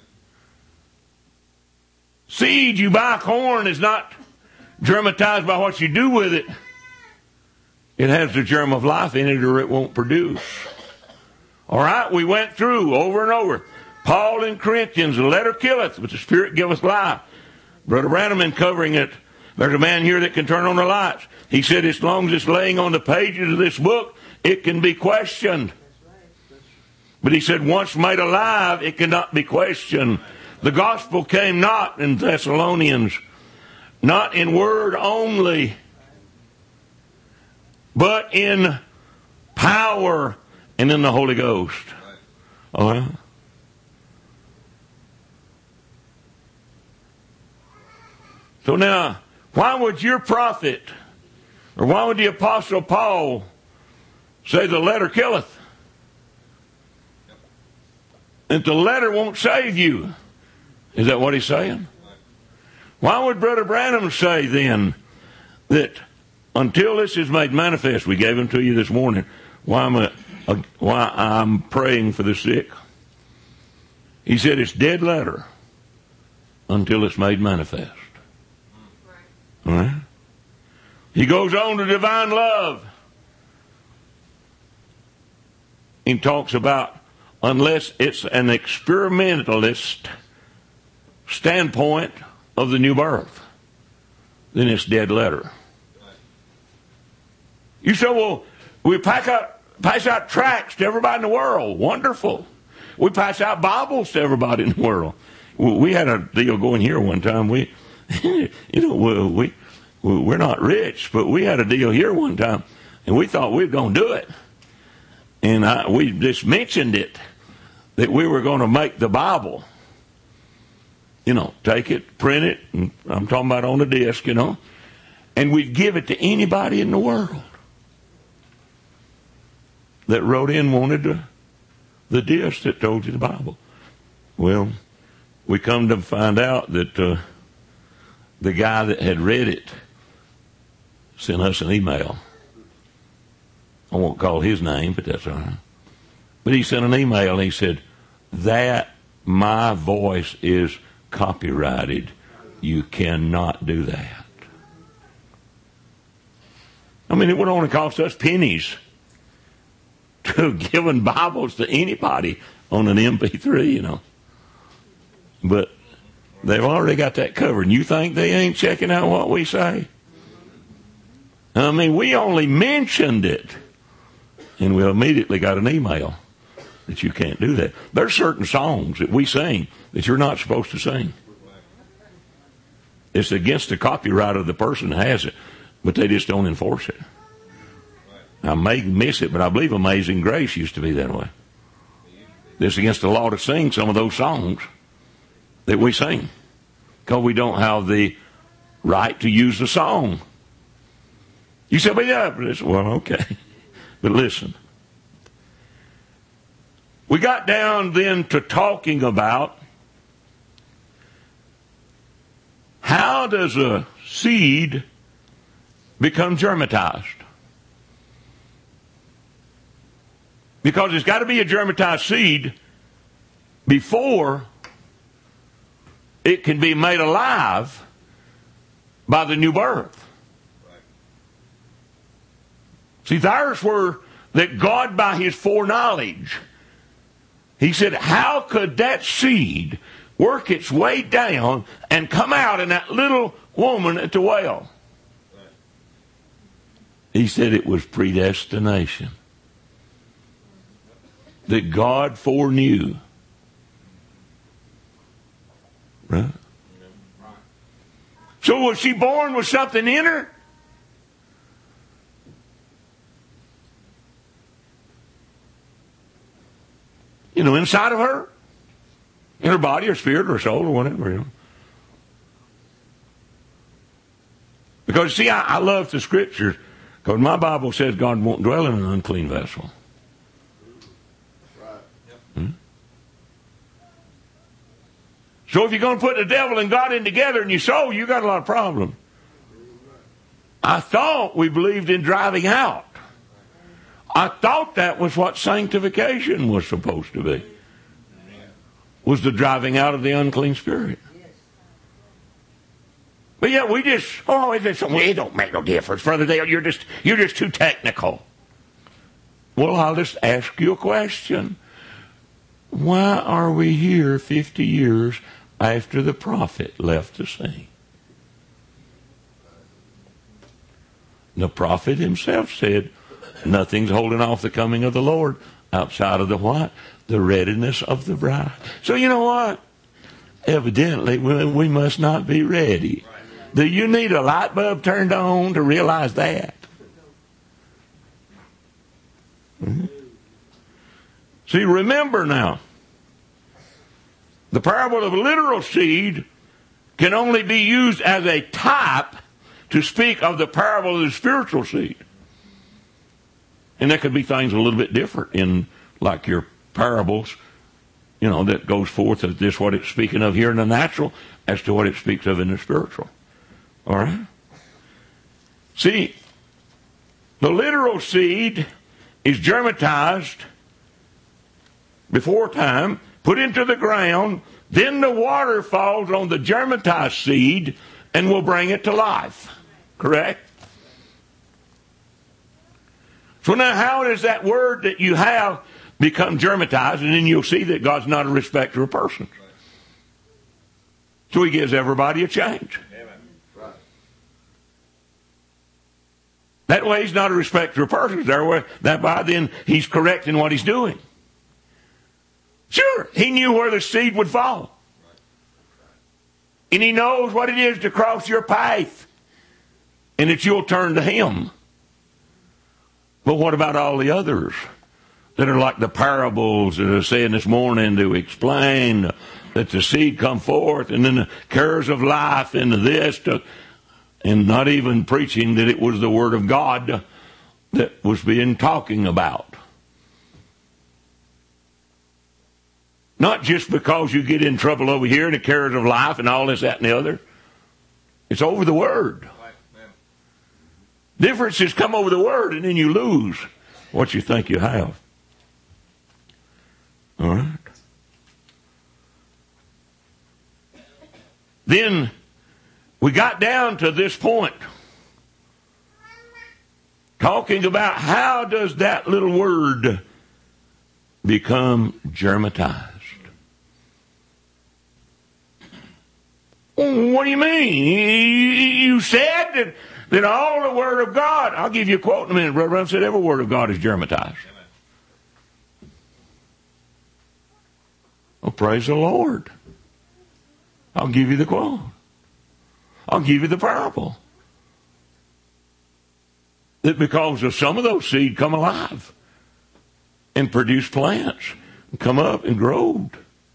Seed, you buy corn, is not germatized by what you do with it. It has the germ of life in it or it won't produce. All right, we went through over and over. Paul in Corinthians, the letter killeth, but the Spirit giveth life. Brother Branham in covering it. There's a man here that can turn on the lights. He said as long as it's laying on the pages of this book, it can be questioned. But he said once made alive, it cannot be questioned. The gospel came not in Thessalonians, not in word only, but in power and in the Holy Ghost. All right. So now, why would your prophet, or why would the Apostle Paul say the letter killeth? And the letter won't save you. Is that what he's saying? Why would Brother Branham say then that until this is made manifest, we gave him to you this morning, why I'm, a, a, why I'm praying for the sick? He said it's dead letter until it's made manifest. All right? He goes on to divine love. He talks about unless it's an experimentalist standpoint of the new birth, then it's dead letter. You say, well, we pack out, pass out tracts to everybody in the world. Wonderful. We pass out Bibles to everybody in the world. We had a deal going here one time. We, you know, we, we, we're not rich, but we had a deal here one time, and we thought we were going to do it. And I, we just mentioned it, that we were going to make the Bible. You know, take it, print it, and I'm talking about on the disc, you know, and we'd give it to anybody in the world that wrote in wanted the, the disc that told you the Bible. Well, we come to find out that uh, the guy that had read it sent us an email. I won't call his name, but that's all right. But he sent an email and he said, that my voice is copyrighted. You cannot do that. I mean, it would only cost us pennies to have given Bibles to anybody on an M P three, you know. But they've already got that covered. And you think they ain't checking out what we say? I mean, we only mentioned it, and we immediately got an email that you can't do that. There's certain songs that we sing that you're not supposed to sing. It's against the copyright of the person that has it, but they just don't enforce it. I may miss it, but I believe Amazing Grace used to be that way. It's against the law to sing some of those songs that we sing because we don't have the right to use the song. You say, but yeah, well, okay. But listen. we got down then to talking about how does a seed become germatized? Because it's got to be a germatized seed before it can be made alive by the new birth. See, there's where that God, by his foreknowledge, he said, how could that seed work its way down and come out in that little woman at the well? He said it was predestination. That God foreknew. Right? So was she born with something in her? You know, inside of her? In her body or spirit or soul or whatever, you know. Because, see, I, I love the scriptures because my Bible says God won't dwell in an unclean vessel. Hmm? So if you're going to put the devil and God in together in your soul, you got a lot of problems. I thought we believed in driving out. I thought that was what sanctification was supposed to be. Was the driving out of the unclean spirit. But yeah, we just, oh, it don't make no difference, Brother Dale. You're just, you're just too technical. Well, I'll just ask you a question. Why are we here fifty years after the prophet left the scene? The prophet himself said, nothing's holding off the coming of the Lord outside of the what? The readiness of the bride. So you know what? Evidently, we, we must not be ready. Do you need a light bulb turned on to realize that? Mm-hmm. See, remember now, the parable of a literal seed can only be used as a type to speak of the parable of the spiritual seed. And there could be things a little bit different in, like your parables, you know, that goes forth as this what it's speaking of here in the natural as to what it speaks of in the spiritual. All right? See, the literal seed is germatized before time, put into the ground, then the water falls on the germatized seed and will bring it to life. Correct? So now how does that word that you have become germatized? And then you'll see that God's not a respecter of persons. So he gives everybody a change. That way he's not a respecter of persons. That by then he's correcting what he's doing. Sure, he knew where the seed would fall. And he knows what it is to cross your path. And that you'll turn to him. But what about all the others that are like the parables that are saying this morning to explain that the seed come forth and then the cares of life and this to, and not even preaching that it was the Word of God that was being talking about. Not just because you get in trouble over here and the cares of life and all this, that, and the other. It's over the Word. Differences come over the Word and then you lose what you think you have. All right. Then we got down to this point. Talking about how does that little word become germatized. What do you mean? You said that, that all the Word of God, I'll give you a quote in a minute, Brother Brown said every Word of God is germatized. Well, praise the Lord. I'll give you the quote. I'll give you the parable. That because of some of those seed come alive and produce plants and come up and grow.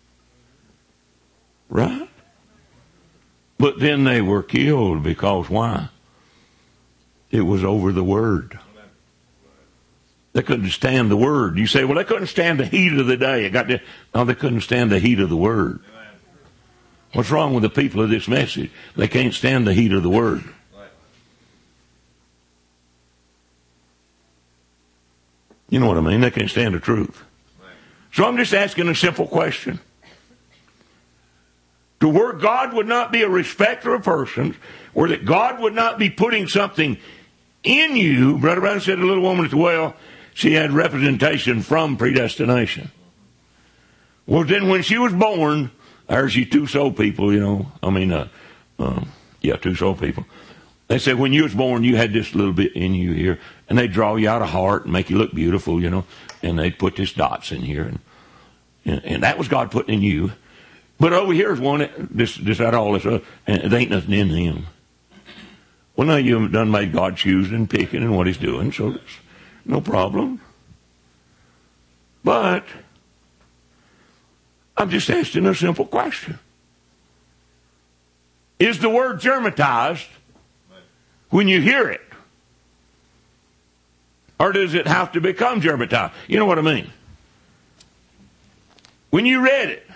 Right? But then they were killed because why? It was over the Word. They couldn't stand the Word. You say, well, they couldn't stand the heat of the day. It got to, no, they couldn't stand the heat of the Word. What's wrong with the people of this message? They can't stand the heat of the Word. You know what I mean? They can't stand the truth. So I'm just asking a simple question. To where God would not be a respecter of persons, or that God would not be putting something in you. Brother Brown said a little woman at the well, she had representation from predestination. Well, then when she was born, there's you two soul people, you know. I mean, uh, uh, yeah, two soul people. They said when you was born, you had this little bit in you here, and they draw you out of heart and make you look beautiful, you know, and they put this dots in here, and and, and that was God putting in you. But over here's one, this, this, that, all this, uh, and there ain't nothing in him. Well, now you've done made God choosing and picking and what he's doing, so there's no problem. But I'm just asking a simple question. Is the word germatized when you hear it? Or does it have to become germatized? You know what I mean? When you read it,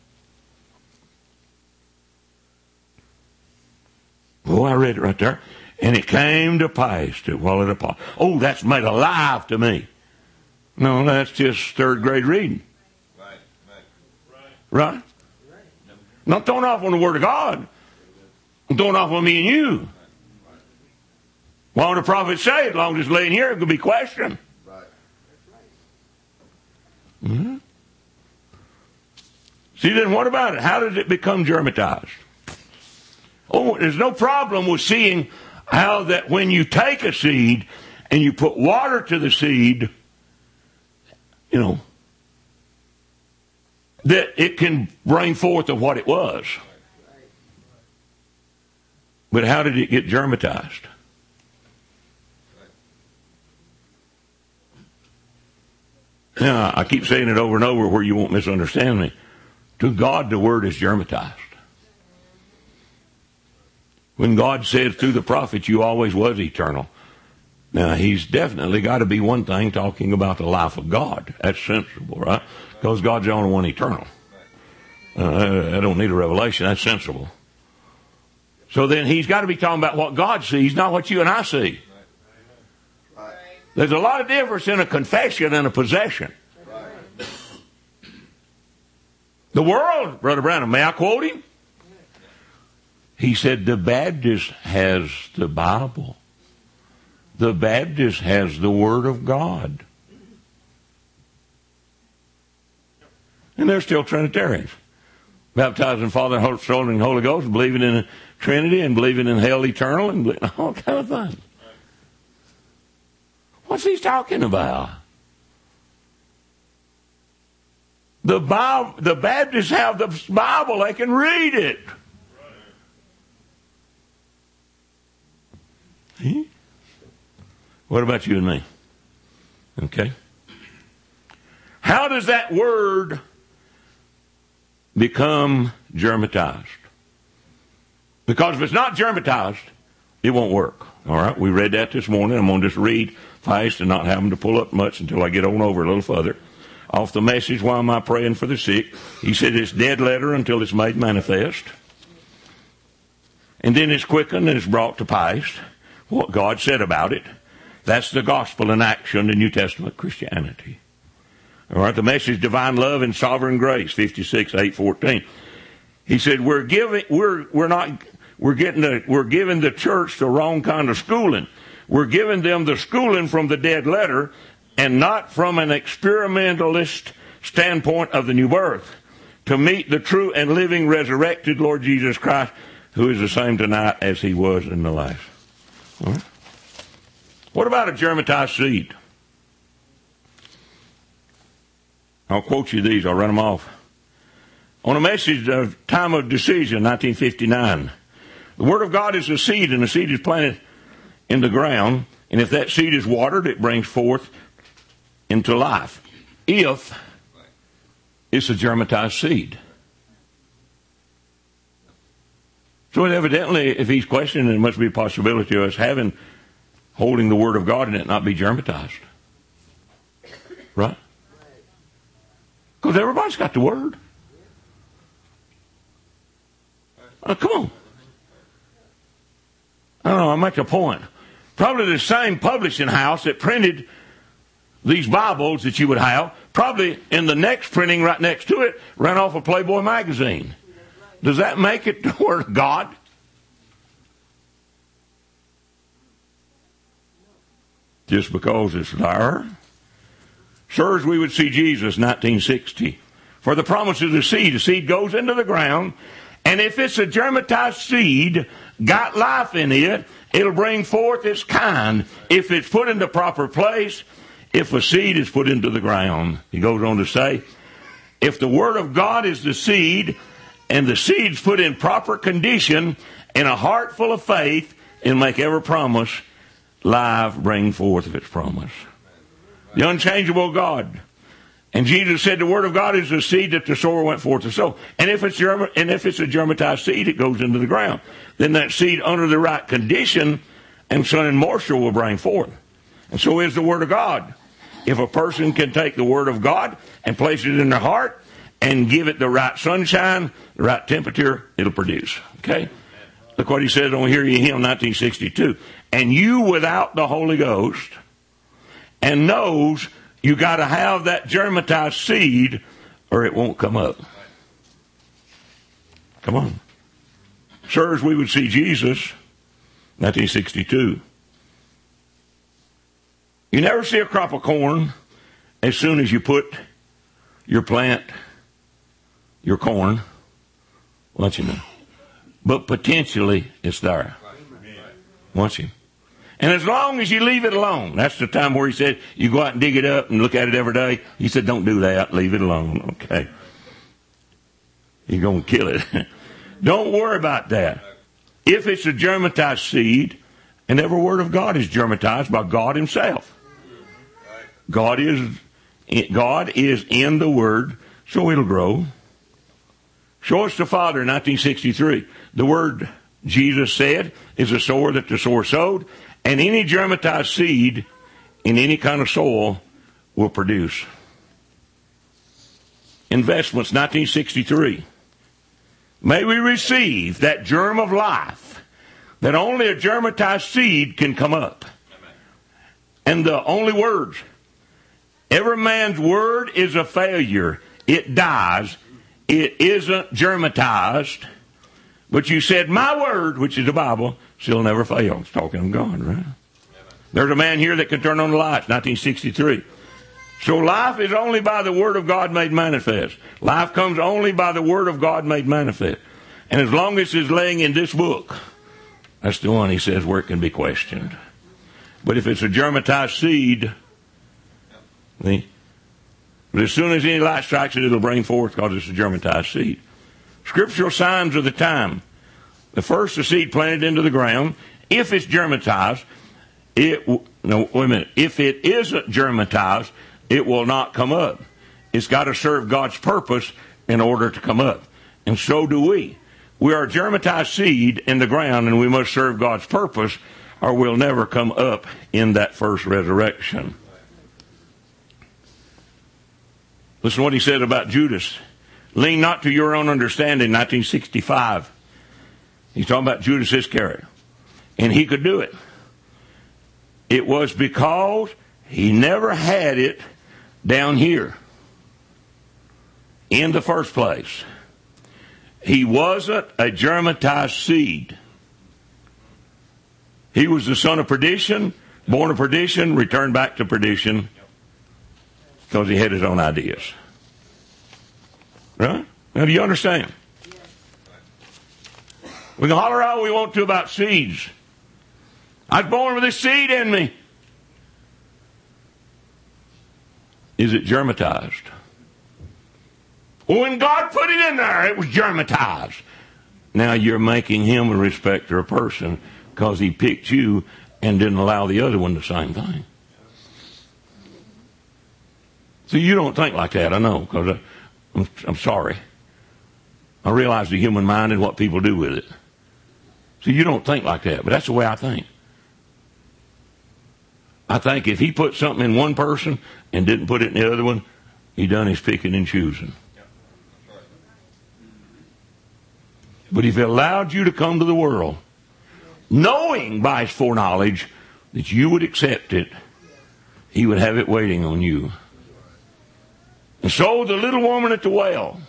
oh, I read it right there. And it came to pass to while it apart. Oh, that's made alive to me. No, that's just third grade reading. Right, right, right. Right? Not throwing off on the Word of God. I'm throwing off on me and you. Why would the prophet say it? As long as it's laying here, it could be questioned. Right. Mm-hmm. See, then what about it? How does it become germatized? Oh, there's no problem with seeing how that when you take a seed and you put water to the seed, you know, that it can bring forth of what it was. But how did it get germatized? Now, I keep saying it over and over where you won't misunderstand me. To God, the word is germatized. When God says through the prophets, you always was eternal. Now, he's definitely got to be one thing talking about the life of God. That's sensible, right? Because God's the only one eternal. Uh, I don't need a revelation. That's sensible. So then he's got to be talking about what God sees, not what you and I see. There's a lot of difference in a confession and a possession. The world, Brother Branham, may I quote him? He said, the Baptist has the Bible. The Baptist has the Word of God. And they're still Trinitarians. Baptized in Father, Son, and Holy Ghost, believing in the Trinity and believing in hell eternal and all kind of things. What's he talking about? The Bible, the Baptists have the Bible. They can read it. What about you and me? Okay. How does that word become germatized? Because if it's not germatized, it won't work. All right. We read that this morning. I'm going to just read fast and not having to pull up much until I get on over a little further. Off the message, why am I praying for the sick? He said it's dead letter until it's made manifest. And then it's quickened and it's brought to pass what God said about it. That's the gospel in action, the New Testament Christianity. All right, the message, divine love and sovereign grace, fifty-six, eight, fourteen. He said we're giving, we're we're not, we're getting the, we're giving the church the wrong kind of schooling. We're giving them the schooling from the dead letter, and not from an experimentalist standpoint of the new birth, to meet the true and living resurrected Lord Jesus Christ, who is the same tonight as he was in the last. All right. What about a germatized seed? I'll quote you these. I'll run them off. On a message of time of decision, nineteen fifty-nine, the Word of God is a seed, and the seed is planted in the ground, and if that seed is watered, it brings forth into life. If it's a germatized seed. So evidently, if he's questioning, there must be a possibility of us having, holding the Word of God and it not be germatized. Right? Because everybody's got the Word. Uh, come on. I don't know, I'll make a point. Probably the same publishing house that printed these Bibles that you would have, probably in the next printing right next to it, ran off a Playboy magazine. Does that make it the Word of God? Just because it's there? Sure as we would see Jesus, nineteen sixty. For the promise of the seed, the seed goes into the ground, and if it's a germatized seed, got life in it, it'll bring forth its kind. If it's put in the proper place, if a seed is put into the ground. He goes on to say, if the Word of God is the seed, and the seed's put in proper condition, in a heart full of faith, it'll make every promise life bring forth of its promise. The unchangeable God. And Jesus said the Word of God is the seed that the sower went forth to sow. And if it's germ- and if it's a germatized seed, it goes into the ground. Then that seed under the right condition and sun and moisture will bring forth. And so is the Word of God. If a person can take the Word of God and place it in their heart and give it the right sunshine, the right temperature, it'll produce. Okay? Look what he says on Hear Ye Him, nineteen sixty-two. And you without the Holy Ghost and knows you got to have that germatized seed or it won't come up. Come on. Sure as we would see Jesus, nineteen sixty-two. You never see a crop of corn as soon as you put your plant, your corn, watch you know. But potentially it's there. Watch him. And as long as you leave it alone, that's the time where he said, you go out and dig it up and look at it every day. He said, don't do that. Leave it alone. Okay. You're going to kill it. Don't worry about that. If it's a germatized seed, and every word of God is germatized by God himself. God is, God is in the Word, so it'll grow. Show us the Father, nineteen sixty-three. The Word, Jesus said, is a sower that the sower sowed. And any germatized seed in any kind of soil will produce. Investments, nineteen sixty-three. May we receive that germ of life that only a germatized seed can come up. And the only words, every man's word is a failure. It dies. It isn't germatized. But you said, my word, which is the Bible, shall never fail. It's talking of God, right? There's a man here that can turn on the lights, nineteen sixty-three. So life is only by the Word of God made manifest. Life comes only by the Word of God made manifest. And as long as it's laying in this book, that's the one he says where it can be questioned. But if it's a germatized seed, see, but as soon as any light strikes it, it'll bring forth because it's a germatized seed. Scriptural signs of the time. The first, the seed planted into the ground. If it's germatized, it, no, wait a minute. If it isn't germatized, it will not come up. It's got to serve God's purpose in order to come up. And so do we. We are a germatized seed in the ground, and we must serve God's purpose, or we'll never come up in that first resurrection. Listen to what he said about Judas. Lean not to your own understanding, nineteen sixty-five. He's talking about Judas Iscariot. And he could do it. It was because he never had it down here in the first place. He wasn't a germatized seed. He was the son of perdition, born of perdition, returned back to perdition because he had his own ideas. Right? Now, do you understand? We can holler all we want to about seeds. I was born with this seed in me. Is it germatized? Well, when God put it in there, it was germatized. Now you're making him a respecter of person because he picked you and didn't allow the other one the same thing. So you don't think like that, I know, because I'm, I'm sorry. I realize the human mind and what people do with it. So you don't think like that, but that's the way I think. I think if he put something in one person and didn't put it in the other one, he done his picking and choosing. But if he allowed you to come to the world, knowing by his foreknowledge that you would accept it, he would have it waiting on you. And so the little woman at the well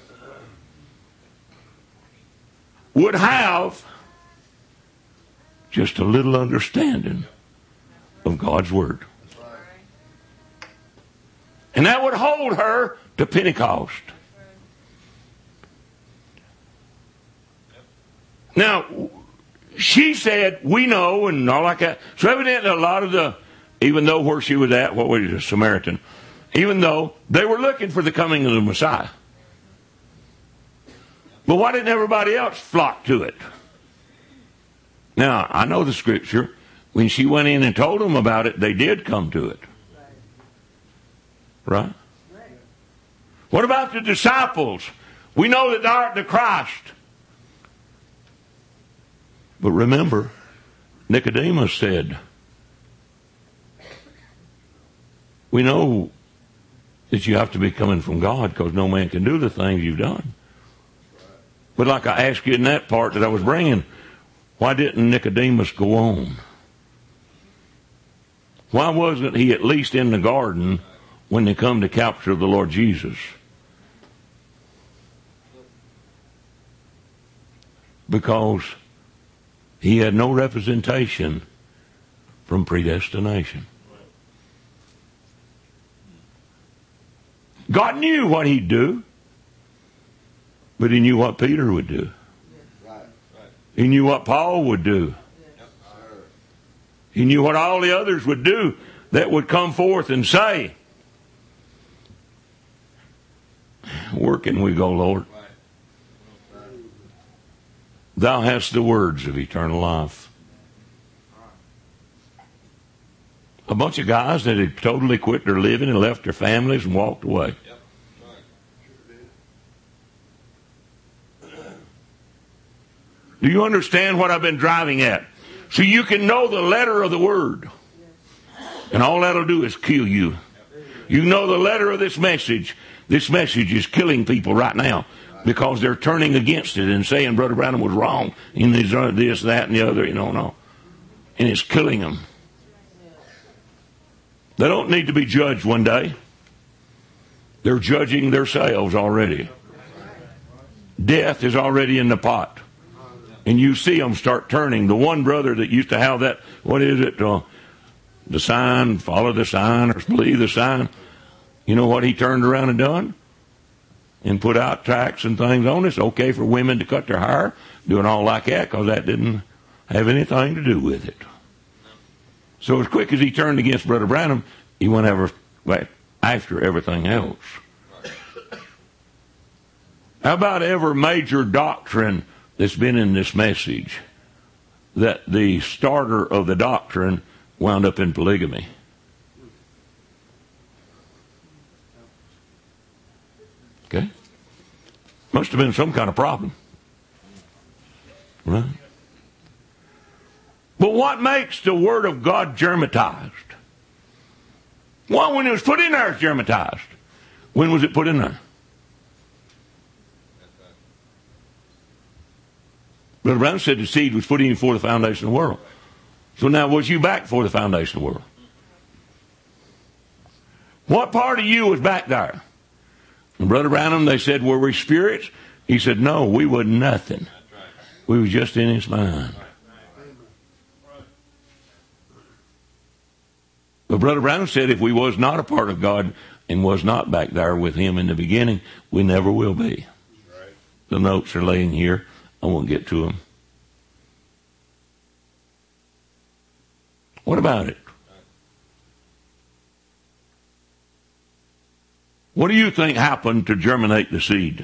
would have just a little understanding of God's Word. And that would hold her to Pentecost. Now, she said, we know, and all like that. So evidently a lot of the, even though where she was at, what was it, a Samaritan, even though they were looking for the coming of the Messiah. But why didn't everybody else flock to it? Now, I know the scripture. When she went in and told them about it, they did come to it. Right? What about the disciples? We know that thou art the Christ. But remember, Nicodemus said, we know that you have to be coming from God because no man can do the things you've done. But like I asked you in that part that I was bringing, why didn't Nicodemus go on? Why wasn't he at least in the garden when they come to capture the Lord Jesus? Because he had no representation from predestination. God knew what he'd do, but he knew what Peter would do. He knew what Paul would do. He knew what all the others would do that would come forth and say, where can we go, Lord? Thou hast the words of eternal life. A bunch of guys that had totally quit their living and left their families and walked away. Do you understand what I've been driving at? So you can know the letter of the word. And all that'll do is kill you. You know the letter of this message. This message is killing people right now because they're turning against it and saying Brother Branham was wrong in this, this, that, and the other, you know, no. And it's killing them. They don't need to be judged one day. They're judging themselves already. Death is already in the pot. And you see them start turning. The one brother that used to have that, what is it, uh, the sign, follow the sign, or believe the sign. You know what he turned around and done? And put out tracts and things on it. It's okay for women to cut their hair, doing all like that, because that didn't have anything to do with it. So as quick as he turned against Brother Branham, he went ever, after everything else. How about every major doctrine that's been in this message, that the starter of the doctrine wound up in polygamy? Okay? Must have been some kind of problem. Right? But what makes the Word of God germatized? Well, when it was put in there, it's germatized. When was it put in there? Brother Brown said the seed was put in before the foundation of the world. So now, was you back before the foundation of the world? What part of you was back there? And Brother Branham, they said, were we spirits? He said, no, we were nothing. We were just in his mind. But Brother Branham said, if we was not a part of God and was not back there with him in the beginning, we never will be. The notes are laying here. I won't get to them. What about it? What do you think happened to germinate the seed?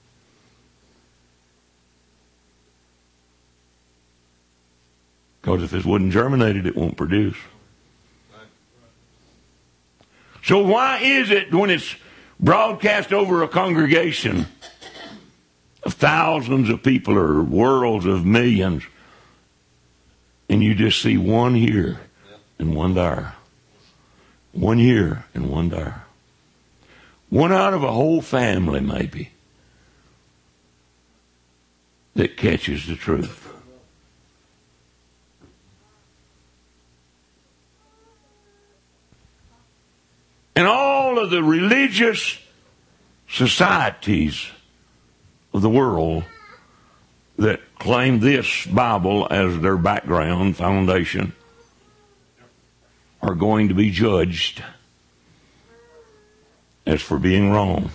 Because if it wasn't germinated, it won't produce. So why is it when it's broadcast over a congregation of thousands of people or worlds of millions, and you just see one here and one there? One here and one there. One out of a whole family, maybe, that catches the truth. And all of the religious societies of the world that claim this Bible as their background, foundation, are going to be judged as for being wrong.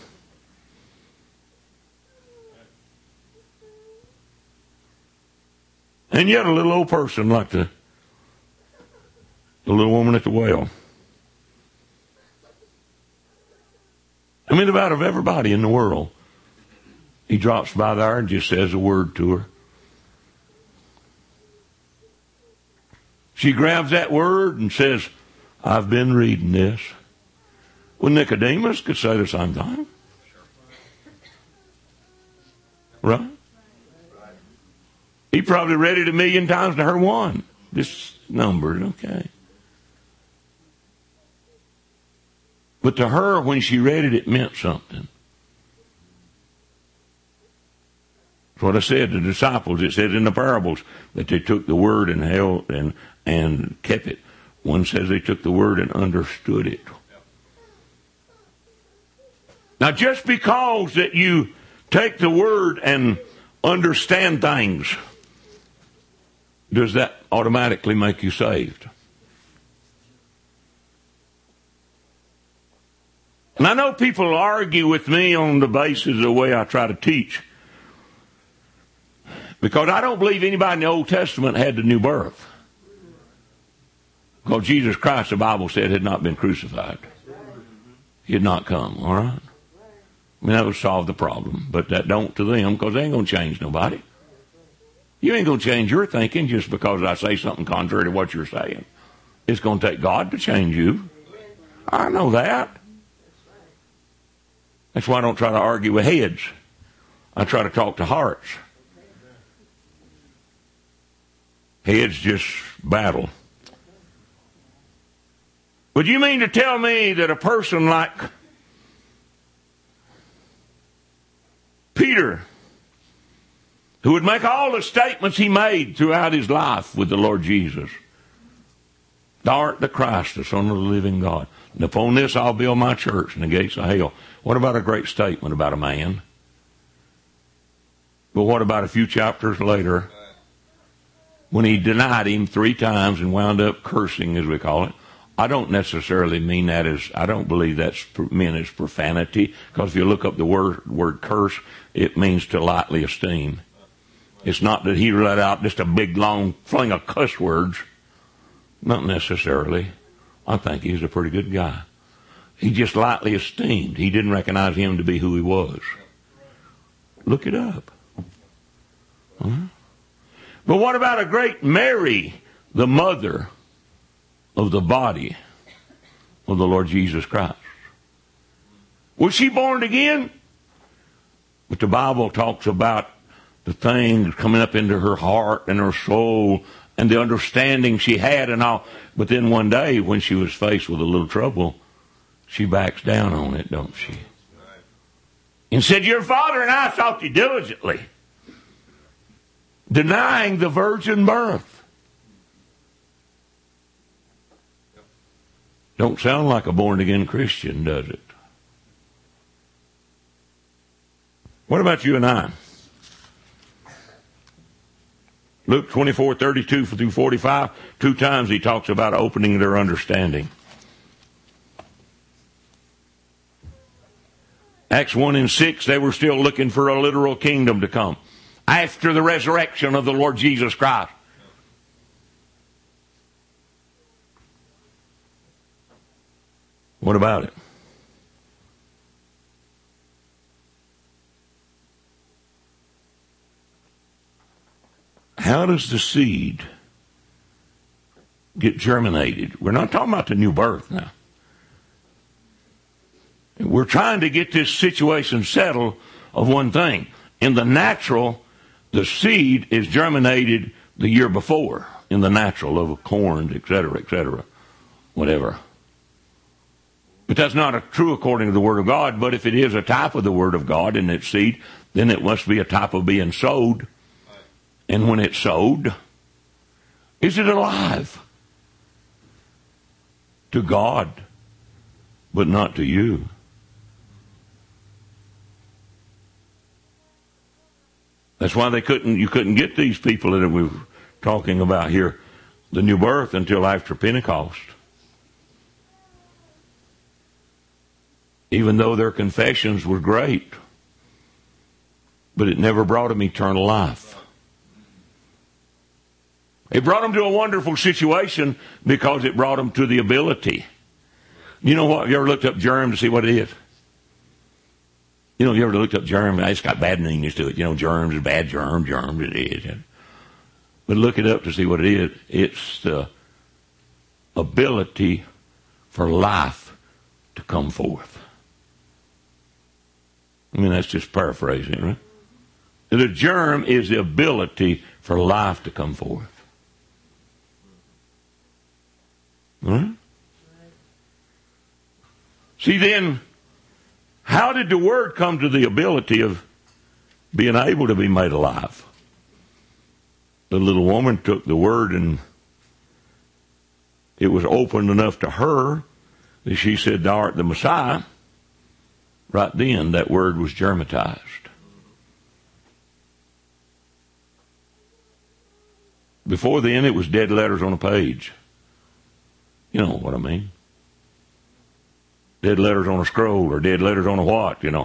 And yet a little old person like the, the little woman at the well. I mean, about of everybody in the world, he drops by there and just says a word to her. She grabs that word and says, I've been reading this. Well, Nicodemus could say the same thing. Right? He probably read it a million times to her one. This number, okay. But to her, when she read it, it meant something. That's what I said to the disciples. It says in the parables that they took the word and held and, and kept it. One says they took the word and understood it. Now, just because that you take the word and understand things, does that automatically make you saved? And I know people argue with me on the basis of the way I try to teach, because I don't believe anybody in the Old Testament had the new birth. Because Jesus Christ, the Bible said, had not been crucified. He had not come, all right? I mean, that would solve the problem, but that don't to them, because they ain't going to change nobody. You ain't going to change your thinking just because I say something contrary to what you're saying. It's going to take God to change you. I know that. That's why I don't try to argue with heads. I try to talk to hearts. Heads just battle. But you mean to tell me that a person like Peter, who would make all the statements he made throughout his life with the Lord Jesus, thou art the Christ, the Son of the living God, and upon this I'll build my church, and the gates of hell. What about a great statement about a man? But what about a few chapters later, when he denied him three times and wound up cursing, as we call it? I don't necessarily mean that as, I don't believe that's meant as profanity, because if you look up the word, word curse, it means to lightly esteem. It's not that he let out just a big long fling of cuss words. Not necessarily. I think he's a pretty good guy. He just lightly esteemed. He didn't recognize him to be who he was. Look it up. Huh? But what about a great Mary, the mother of the body of the Lord Jesus Christ? Was she born again? But the Bible talks about the things coming up into her heart and her soul and the understanding she had and all. But then one day when she was faced with a little trouble, she backs down on it, don't she? And said, your father and I sought you diligently, denying the virgin birth. Don't sound like a born-again Christian, does it? What about you and I? Luke twenty-four, thirty-two through forty-five, two times he talks about opening their understanding. Acts one and six, they were still looking for a literal kingdom to come after the resurrection of the Lord Jesus Christ. What about it? How does the seed get germinated? We're not talking about the new birth now. We're trying to get this situation settled of one thing. In the natural, the seed is germinated the year before. In the natural of corn, et cetera, et cetera, whatever. But that's not a true according to the Word of God. But if it is a type of the Word of God and its seed, then it must be a type of being sowed. And when it's sowed, is it alive? To God, but not to you. That's why they couldn't, you couldn't get these people that we were talking about here, the new birth, until after Pentecost. Even though their confessions were great, but it never brought them eternal life. It brought them to a wonderful situation because it brought them to the ability. You know what? You ever looked up germ to see what it is? You know, you ever looked up germ? It's got bad names to it. You know, germs is bad germ, germs it is. But look it up to see what it is. It's the ability for life to come forth. I mean, that's just paraphrasing, right? The germ is the ability for life to come forth. Right? See, then, how did the Word come to the ability of being able to be made alive? The little woman took the Word and it was open enough to her that she said, "Thou art the Messiah." Right then, that Word was germatized. Before then, it was dead letters on a page. You know what I mean? Dead letters on a scroll or dead letters on a what, you know.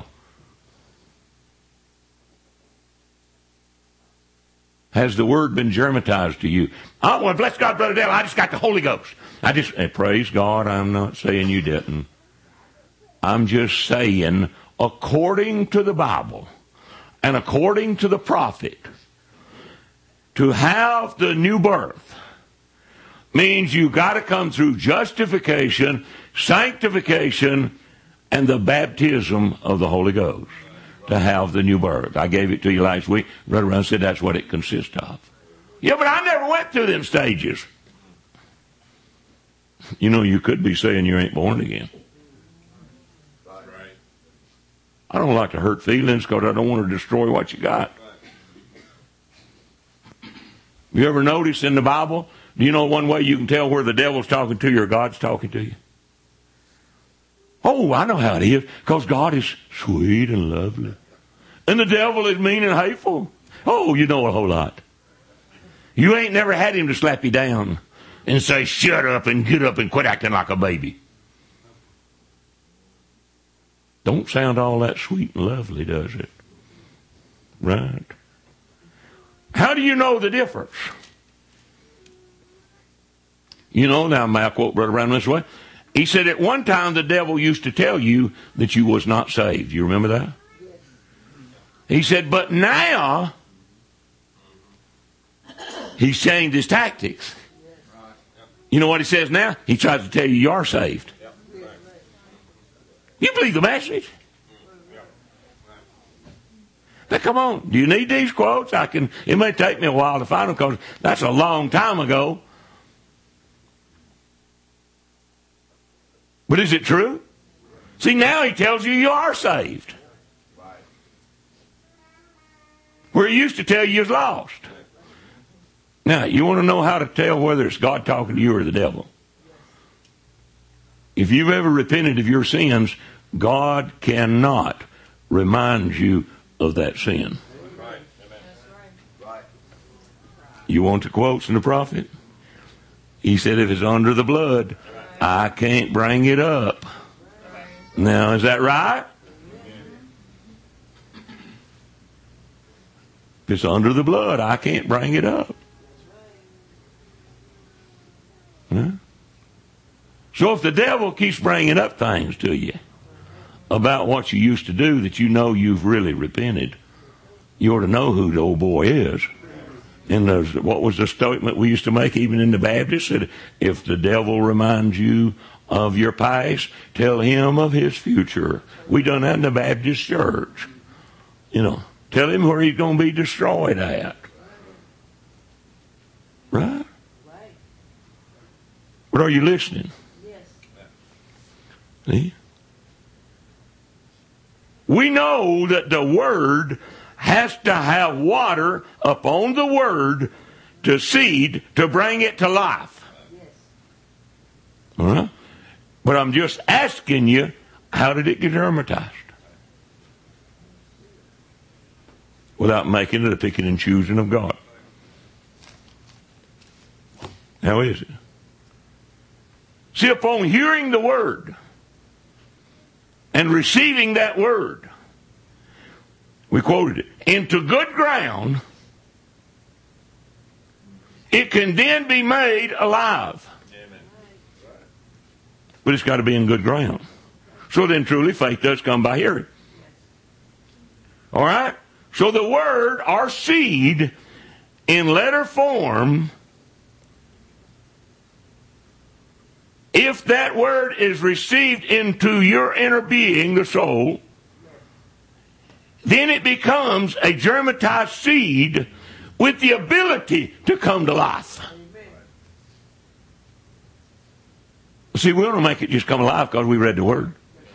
Has the Word been germatized to you? Oh, well, bless God, Brother Dale, I just got the Holy Ghost. I just, and praise God, I'm not saying you didn't. I'm just saying, according to the Bible and according to the prophet, to have the new birth means you got to come through justification, sanctification, and the baptism of the Holy Ghost to have the new birth. I gave it to you last week. Brother Brown said that's what it consists of. Yeah, but I never went through them stages. You know, you could be saying you ain't born again. I don't like to hurt feelings because I don't want to destroy what you got. You ever notice in the Bible, do you know one way you can tell where the devil's talking to you or God's talking to you? Oh, I know how it is, because God is sweet and lovely. And the devil is mean and hateful. Oh, you know a whole lot. You ain't never had him to slap you down and say, shut up and get up and quit acting like a baby. Don't sound all that sweet and lovely, does it? Right? How do you know the difference? You know, now may I quote Brother Brown this way? He said, at one time the devil used to tell you that you was not saved. You remember that? Yes. He said, but now he's changed his tactics. You know what he says now? He tries to tell you you are saved. You believe the message? Now, come on. Do you need these quotes? I can. It may take me a while to find them because that's a long time ago. But is it true? See, now he tells you you are saved. Where he used to tell you you're lost. Now, you want to know how to tell whether it's God talking to you or the devil? If you've ever repented of your sins, God cannot remind you of that sin. You want the quotes from the prophet? He said, if it's under the blood, I can't bring it up. Now, is that right? If it's under the blood, I can't bring it up. Huh? So if the devil keeps bringing up things to you about what you used to do that you know you've really repented, you ought to know who the old boy is. And there's, what was the statement we used to make even in the Baptist? That if the devil reminds you of your past, tell him of his future. We done that in the Baptist church. You know, tell him where he's going to be destroyed at. Right? But are you listening? Yes. See? We know that the Word has to have water upon the Word to seed to bring it to life. All right? But I'm just asking you, how did it get dermatized? Without making it a picking and choosing of God. How is it? See, upon hearing the Word and receiving that Word, we quoted it, into good ground, it can then be made alive. Amen. But it's got to be in good ground. So then truly faith does come by hearing. All right? So the Word, our seed, in letter form, if that Word is received into your inner being, the soul, then it becomes a germatized seed with the ability to come to life. See, we want to make it just come alive because we read the Word.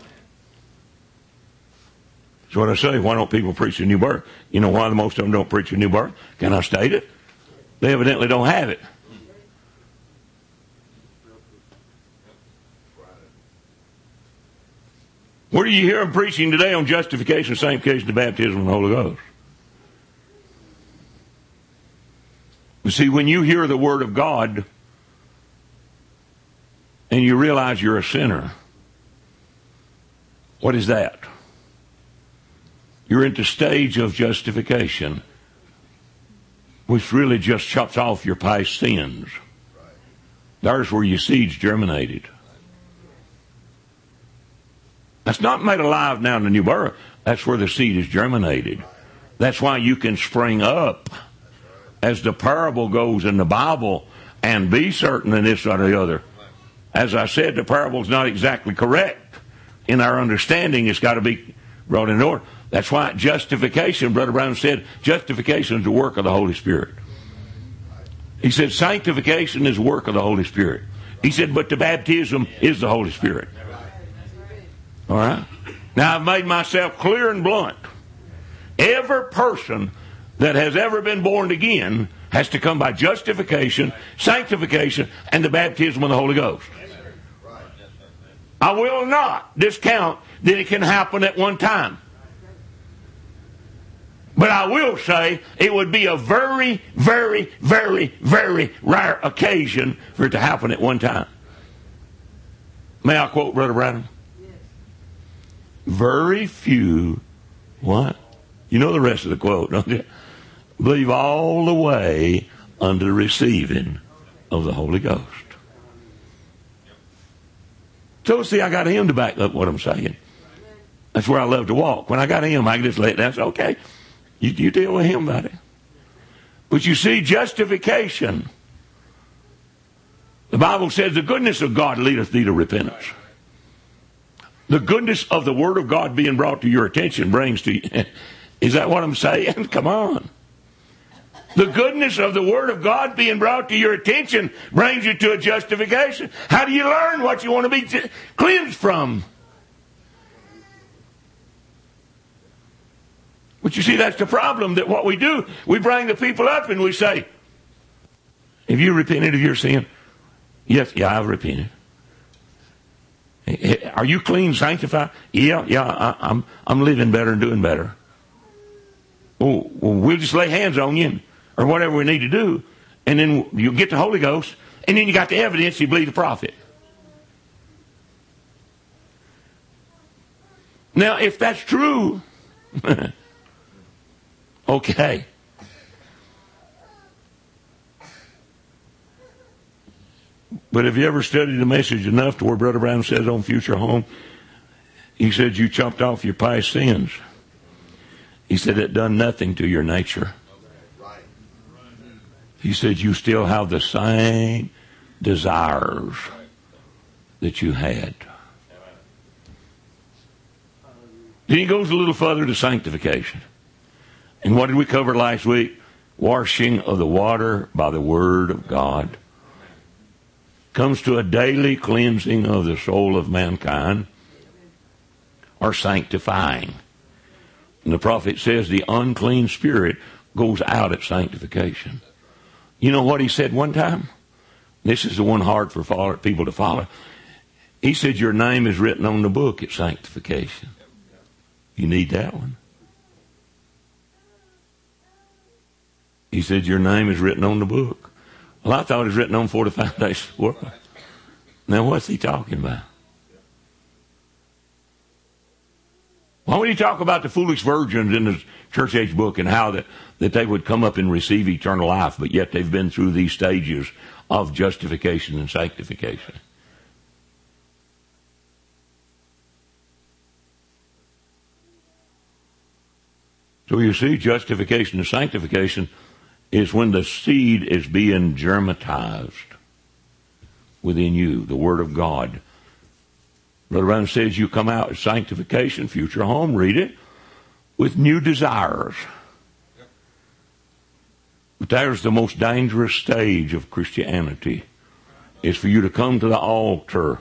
That's what I say. Why don't people preach a new birth? You know why the most of them don't preach a new birth? Can I state it? They evidently don't have it. Where do you hear them preaching today on justification, sanctification, the baptism of the Holy Ghost? You see, when you hear the Word of God and you realize you're a sinner, what is that? You're into stage of justification, which really just chops off your past sins. There's where your seed's germinated. That's not made alive now in the new birth. That's where the seed is germinated. That's why you can spring up, as the parable goes in the Bible, and be certain in this or the other. As I said, the parable's not exactly correct. In our understanding, it's got to be brought in order. That's why justification, Brother Brown said, justification is the work of the Holy Spirit. He said sanctification is the work of the Holy Spirit. He said, but the baptism is the Holy Spirit. All right? Now, I've made myself clear and blunt. Every person that has ever been born again has to come by justification, sanctification, and the baptism of the Holy Ghost. I will not discount that it can happen at one time. But I will say it would be a very, very, very, very rare occasion for it to happen at one time. May I quote Brother Branham? Very few, what? You know the rest of the quote, don't you? Believe all the way unto the receiving of the Holy Ghost. So see, I got him to back up what I'm saying. That's where I love to walk. When I got him, I can just let it down. Say, okay, you, you deal with him about it. But you see, justification. The Bible says the goodness of God leadeth thee to repentance. The goodness of the Word of God being brought to your attention brings to you. Is that what I'm saying? Come on. The goodness of the Word of God being brought to your attention brings you to a justification. How do you learn what you want to be cleansed from? But you see, that's the problem, that what we do, we bring the people up and we say, have you repented of your sin? Yes, yeah, I've repented. Are you clean, sanctified? Yeah, yeah, I, I'm I'm living better and doing better. Oh, well, we'll just lay hands on you, and, or whatever we need to do, and then you'll get the Holy Ghost, and then you got the evidence, you believe the prophet. Now, if that's true, okay. But have you ever studied the message enough to where Brother Brown says on Future Home, he said you chopped off your past sins. He said it done nothing to your nature. He said you still have the same desires that you had. Then he goes a little further to sanctification. And what did we cover last week? Washing of the water by the Word of God. Comes to a daily cleansing of the soul of mankind, or sanctifying. And the prophet says the unclean spirit goes out at sanctification. You know what he said one time? This is the one hard for follow, people to follow. He said your name is written on the book at sanctification. You need that one. He said your name is written on the book. Well, I thought it was written on before the foundation of the world. Now what's he talking about? Why would he talk about the foolish virgins in the church age book and how that, that they would come up and receive eternal life, but yet they've been through these stages of justification and sanctification? So you see, justification and sanctification is when the seed is being germatized within you, the Word of God. Brother Brown says you come out of sanctification, future home, read it, with new desires. But there's the most dangerous stage of Christianity, is for you to come to the altar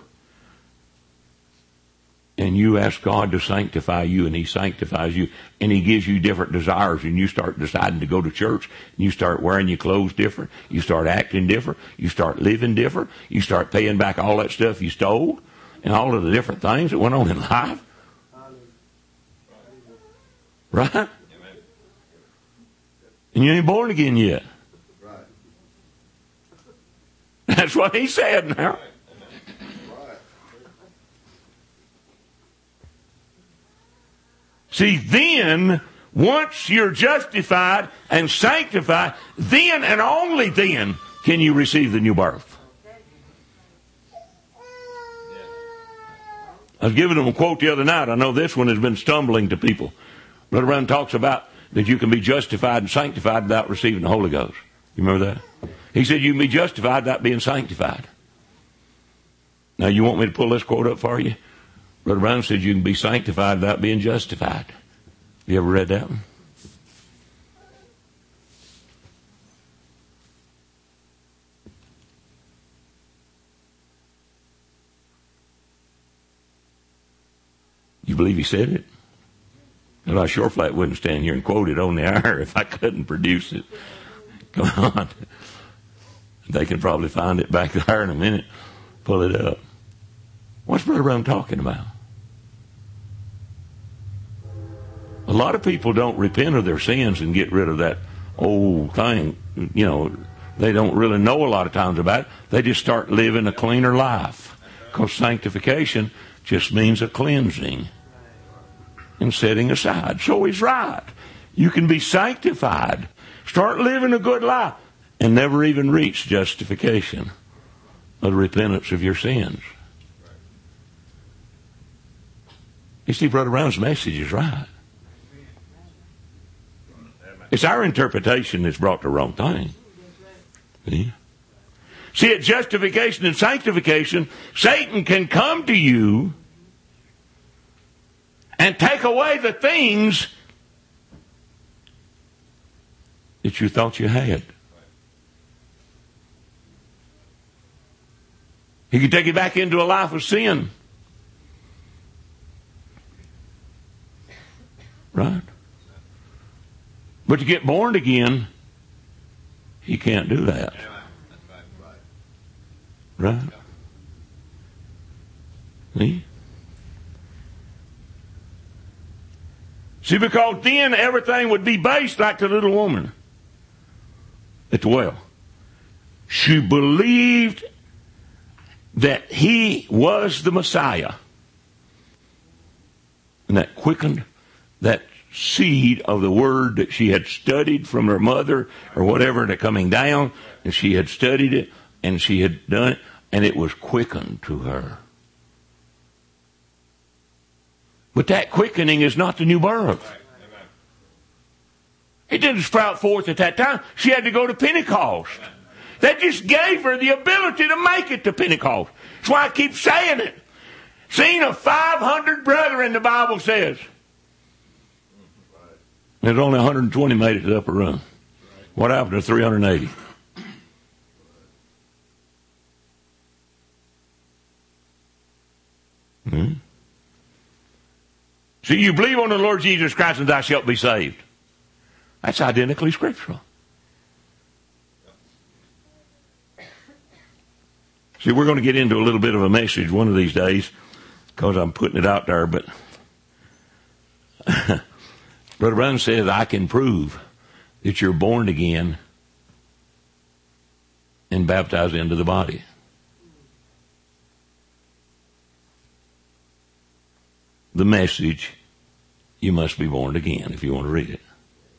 and you ask God to sanctify you, and He sanctifies you, and He gives you different desires, and you start deciding to go to church, and you start wearing your clothes different, you start acting different, you start living different, you start paying back all that stuff you stole, and all of the different things that went on in life. Right? And you ain't born again yet. That's what he said now. See, then, once you're justified and sanctified, then and only then can you receive the new birth. I was giving them a quote the other night. I know this one has been stumbling to people. Brother Brown talks about that you can be justified and sanctified without receiving the Holy Ghost. You remember that? He said you can be justified without being sanctified. Now, you want me to pull this quote up for you? Brother Brown said you can be sanctified without being justified. You ever read that one? You believe he said it? Well, I sure flat wouldn't stand here and quote it on the air if I couldn't produce it. Come on. They can probably find it back there in a minute. Pull it up. What's Brother Brown talking about? A lot of people don't repent of their sins and get rid of that old thing. You know, they don't really know a lot of times about it. They just start living a cleaner life. Because sanctification just means a cleansing and setting aside. So he's right. You can be sanctified, start living a good life, and never even reach justification of the repentance of your sins. You see, Brother Brown's message is right. It's our interpretation that's brought the wrong thing. See? See, at justification and sanctification, Satan can come to you and take away the things that you thought you had. He can take you back into a life of sin. Right? But to get born again, he can't do that. Right? See? See, because then everything would be based like the little woman at the well. She believed that he was the Messiah. And that quickened that seed of the word that she had studied from her mother or whatever, to coming down, and she had studied it and she had done it, and it was quickened to her. But that quickening is not the new birth. It didn't sprout forth at that time. She had to go to Pentecost. That just gave her the ability to make it to Pentecost. That's why I keep saying it. Seen of five hundred brethren, the Bible says. There's only one hundred twenty made it to the upper room. What happened to three hundred eighty? Hmm? So you believe on the Lord Jesus Christ and thou shalt be saved. That's identically scriptural. See, we're going to get into a little bit of a message one of these days because I'm putting it out there, but Brother Brown says I can prove that you're born again and baptized into the body. The message, you must be born again if you want to read it.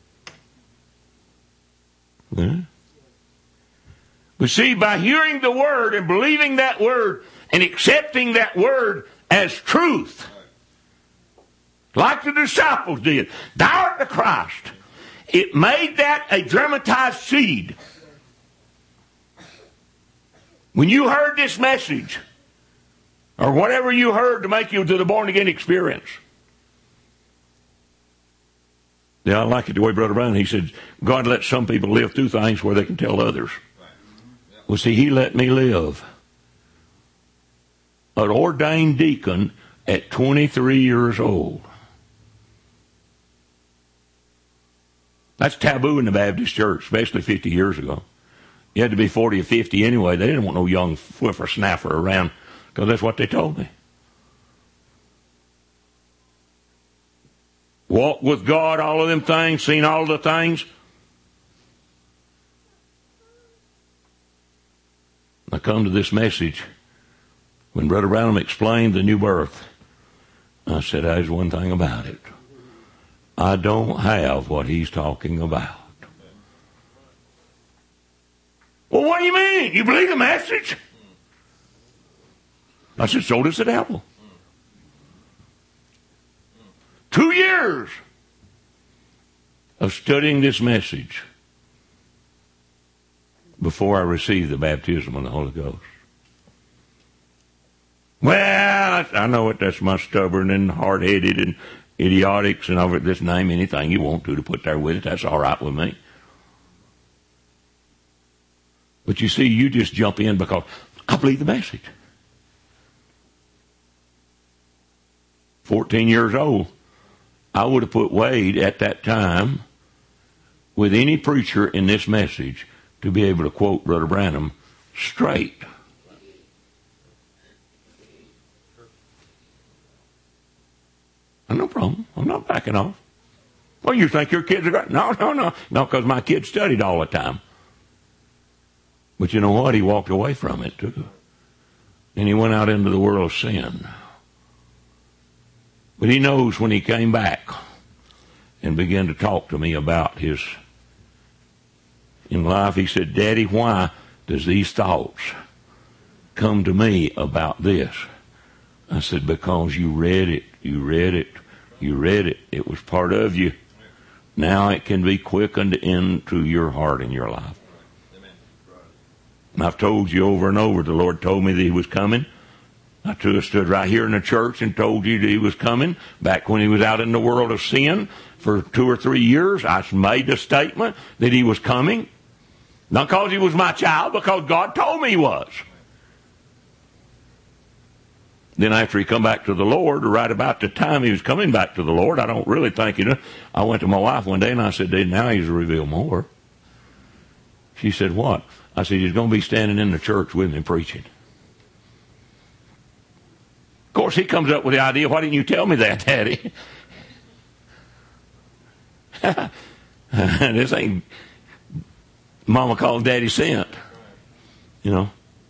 Yeah. But see, by hearing the word and believing that word and accepting that word as truth, like the disciples did, thou art the Christ, it made that a dramatized seed. When you heard this message, or whatever you heard to make you to the born again experience. Yeah, I like it the way Brother Brown, he said, God lets some people live through things where they can tell others. Well, see, he let me live. An ordained deacon at twenty-three years old. That's taboo in the Baptist church, especially fifty years ago. You had to be forty or fifty anyway. They didn't want no young whippersnapper around because that's what they told me. Walk with God, all of them things, seen all of the things. I come to this message. When Brother Branham explained the new birth, I said, there's one thing about it. I don't have what he's talking about. Well, what do you mean? You believe the message? I said, so does the devil. Two years of studying this message before I received the baptism of the Holy Ghost. Well, I know it. That's my stubborn and hard-headed and idiotics and over. Just name anything you want to to put there with it. That's all right with me. But you see, you just jump in because I believe the message. Fourteen years old, I would have put Wade at that time with any preacher in this message to be able to quote Brother Branham straight. No problem. I'm not backing off. Well, you think your kids are great? No, no, no. No, because my kids studied all the time. But you know what? He walked away from it, too. And he went out into the world of sin. But he knows when he came back and began to talk to me about his in life, he said, Daddy, why does these thoughts come to me about this? I said, because you read it, you read it, you read it. It was part of you. Now it can be quickened into your heart and your life. And I've told you over and over, the Lord told me that he was coming. I too stood right here in the church and told you that he was coming. Back when he was out in the world of sin for two or three years, I made the statement that he was coming. Not because he was my child, because God told me he was. Then after he come back to the Lord, right about the time he was coming back to the Lord, I don't really think, you know, I went to my wife one day and I said, now he's revealed more. She said, what? I said, he's going to be standing in the church with me preaching. Of course, he comes up with the idea, why didn't you tell me that, Daddy? This ain't Mama called Daddy sent. You know.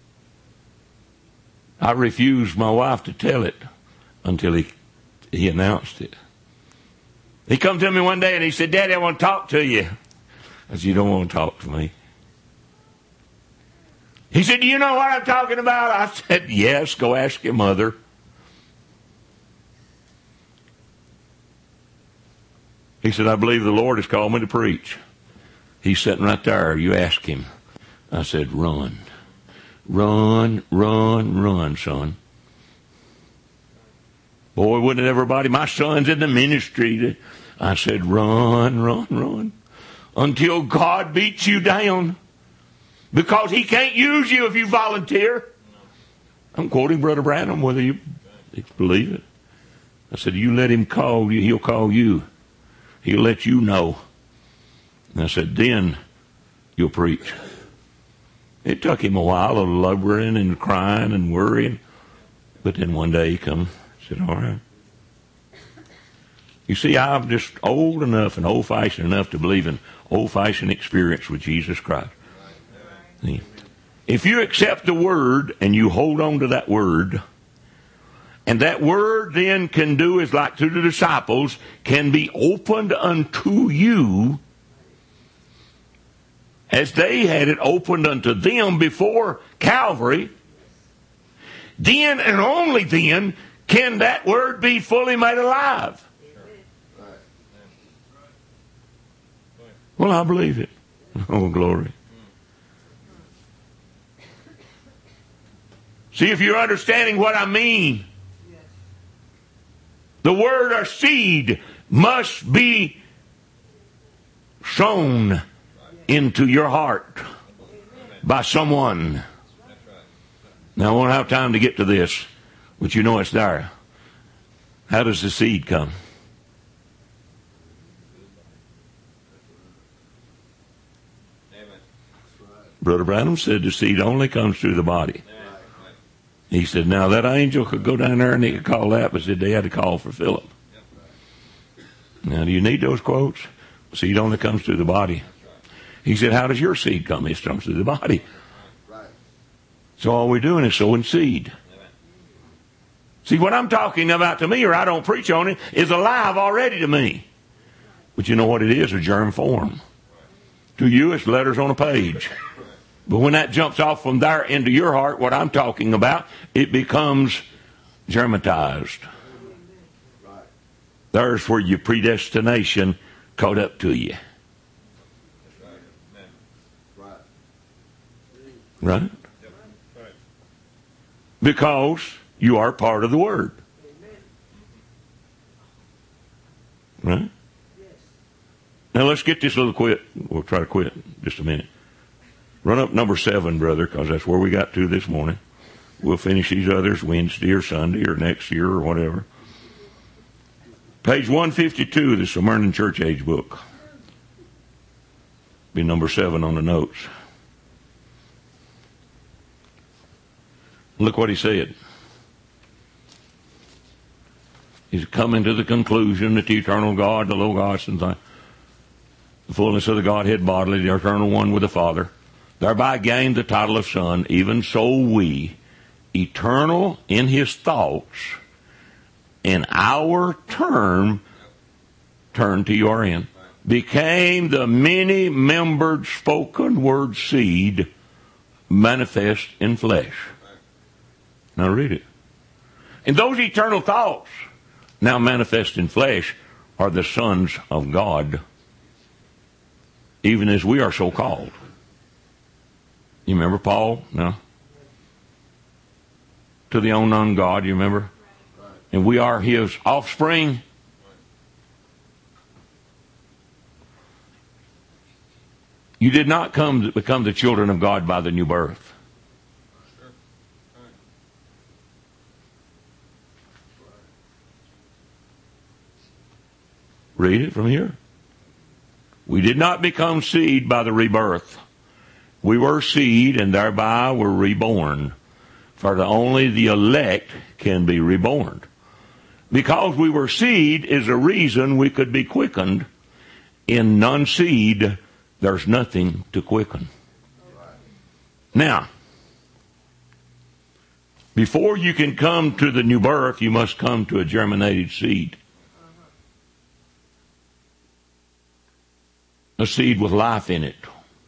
I refused my wife to tell it until he he announced it. He come to me one day and he said, Daddy, I want to talk to you. I said, you don't want to talk to me. He said, do you know what I'm talking about? I said, yes, go ask your mother. He said, I believe the Lord has called me to preach. He's sitting right there. You ask him. I said, run. Run, run, run, son. Boy, wouldn't everybody, my son's in the ministry. I said, run, run, run. Until God beats you down. Because he can't use you if you volunteer. I'm quoting Brother Branham, whether you believe it. I said, you let him call you, he'll call you. He'll let you know. And I said, then you'll preach. It took him a while of lubbering and crying and worrying. But then one day he come and said, all right. You see, I'm just old enough and old-fashioned enough to believe in old-fashioned experience with Jesus Christ. See? If you accept the Word and you hold on to that Word, and that Word then can do is like to the disciples, can be opened unto you as they had it opened unto them before Calvary, then and only then can that Word be fully made alive. Well, I believe it. Oh, glory. See, if you're understanding what I mean, the word or seed must be sown into your heart by someone. Now, I won't have time to get to this, but you know it's there. How does the seed come? Brother Branham said the seed only comes through the body. He said, now that angel could go down there and he could call that, but said they had to call for Philip. Now, do you need those quotes? Seed only comes through the body. He said, how does your seed come? It comes through the body. So all we're doing is sowing seed. See, what I'm talking about to me, or I don't preach on it, is alive already to me. But you know what it is? A germ form. To you, it's letters on a page. But when that jumps off from there into your heart, what I'm talking about, it becomes germatized. There's where your predestination caught up to you. Right? Because you are part of the Word. Right? Now let's get this little quit. We'll try to quit in just a minute. Run up number seven, brother, because that's where we got to this morning. We'll finish these others Wednesday or Sunday or next year or whatever. Page one fifty-two of the Smyrna Church Age book. Be number seven on the notes. Look what he said. He's coming to the conclusion that the eternal God, the Logos, and the fullness of the Godhead bodily, the eternal one with the Father, thereby gained the title of Son. Even so we, eternal in his thoughts, in our term, turn to your end, became the many-membered spoken word seed manifest in flesh. Now read it. And those eternal thoughts, now manifest in flesh, are the sons of God, even as we are so called. You remember Paul? No? To the unknown God, you remember? And we are his offspring. You did not come to become the children of God by the new birth. Read it from here. We did not become seed by the rebirth. We were seed and thereby were reborn. For the, only the elect can be reborn. Because we were seed is a reason we could be quickened. In non-seed, there's nothing to quicken. Now, before you can come to the new birth, you must come to a germinated seed. A seed with life in it.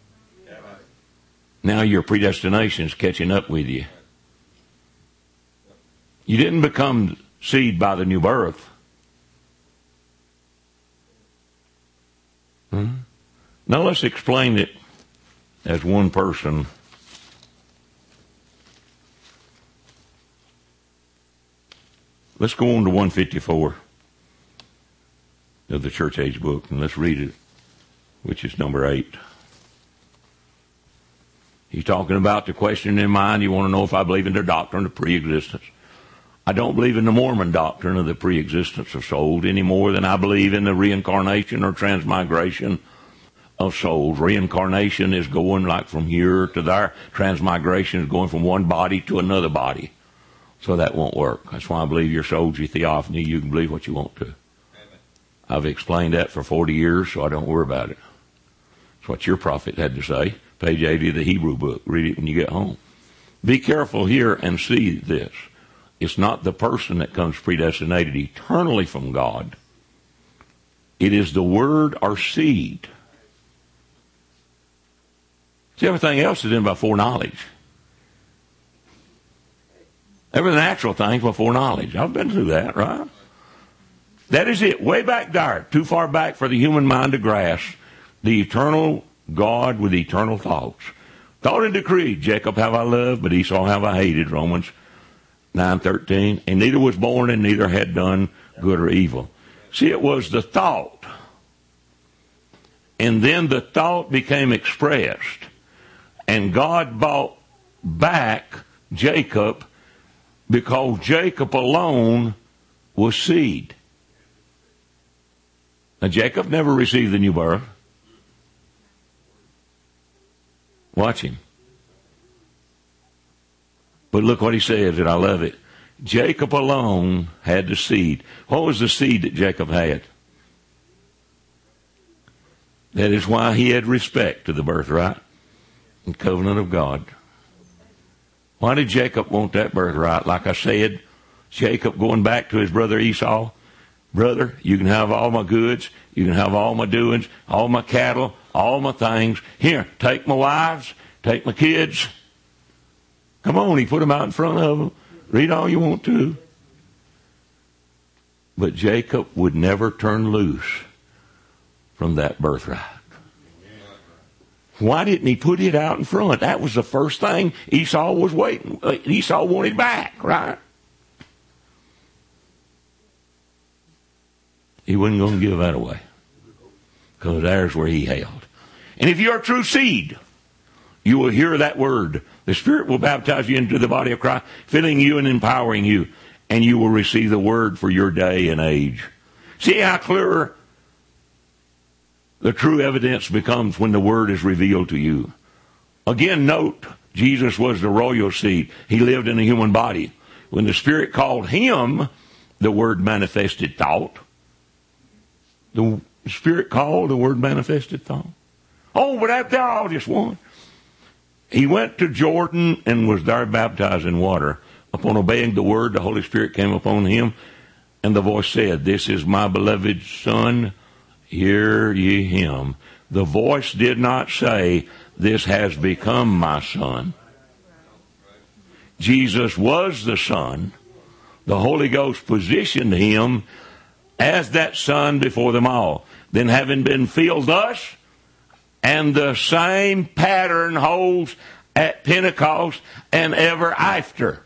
Now your predestination is catching up with you. You didn't become seed by the new birth. Hmm? Now let's explain it as one person. Let's go on to one fifty-four of the Church Age book and let's read it, which is number eight. He's talking about the question in mind. You want to know if I believe in the doctrine of pre-existence. I don't believe in the Mormon doctrine of the pre-existence of souls any more than I believe in the reincarnation or transmigration of souls. Reincarnation is going like from here to there. Transmigration is going from one body to another body. So that won't work. That's why I believe your soul's your theophany. You can believe what you want to. Amen. I've explained that for forty years, so I don't worry about it. It's what your prophet had to say. Page eighty of the Hebrew book. Read it when you get home. Be careful here and see this. It's not the person that comes predestinated eternally from God. It is the word or seed. See, everything else is in by foreknowledge. Every natural thing's by foreknowledge. I've been through that, right? That is it. Way back there, too far back for the human mind to grasp the eternal God with eternal thoughts. Thought and decreed, Jacob have I loved, but Esau have I hated, Romans nine thirteen. And neither was born and neither had done good or evil. See, it was the thought. And then the thought became expressed. And God bought back Jacob because Jacob alone was seed. Now, Jacob never received the new birth. Watch him. But look what he says, and I love it. Jacob alone had the seed. What was the seed that Jacob had? That is why he had respect to the birthright and covenant of God. Why did Jacob want that birthright? Like I said, Jacob going back to his brother Esau, brother, you can have all my goods, you can have all my doings, all my cattle, all my things. Here, take my wives, take my kids. Come on, he put them out in front of them. Read all you want to. But Jacob would never turn loose from that birthright. Why didn't he put it out in front? That was the first thing Esau was waiting. Esau wanted back, right? He wasn't going to give that away. Because there's where he held. And if you're a true seed, you will hear that word. The Spirit will baptize you into the body of Christ, filling you and empowering you. And you will receive the word for your day and age. See how clear the true evidence becomes when the word is revealed to you. Again, note, Jesus was the royal seed. He lived in a human body. When the Spirit called him, the word manifested thought. The Spirit called, the word manifested thought. Oh, but after all, just one. He went to Jordan and was there baptized in water. Upon obeying the word, the Holy Spirit came upon him, and the voice said, "This is my beloved Son, hear ye him." The voice did not say, "This has become my Son." Jesus was the Son. The Holy Ghost positioned him as that Son before them all. Then having been filled thus, and the same pattern holds at Pentecost and ever after.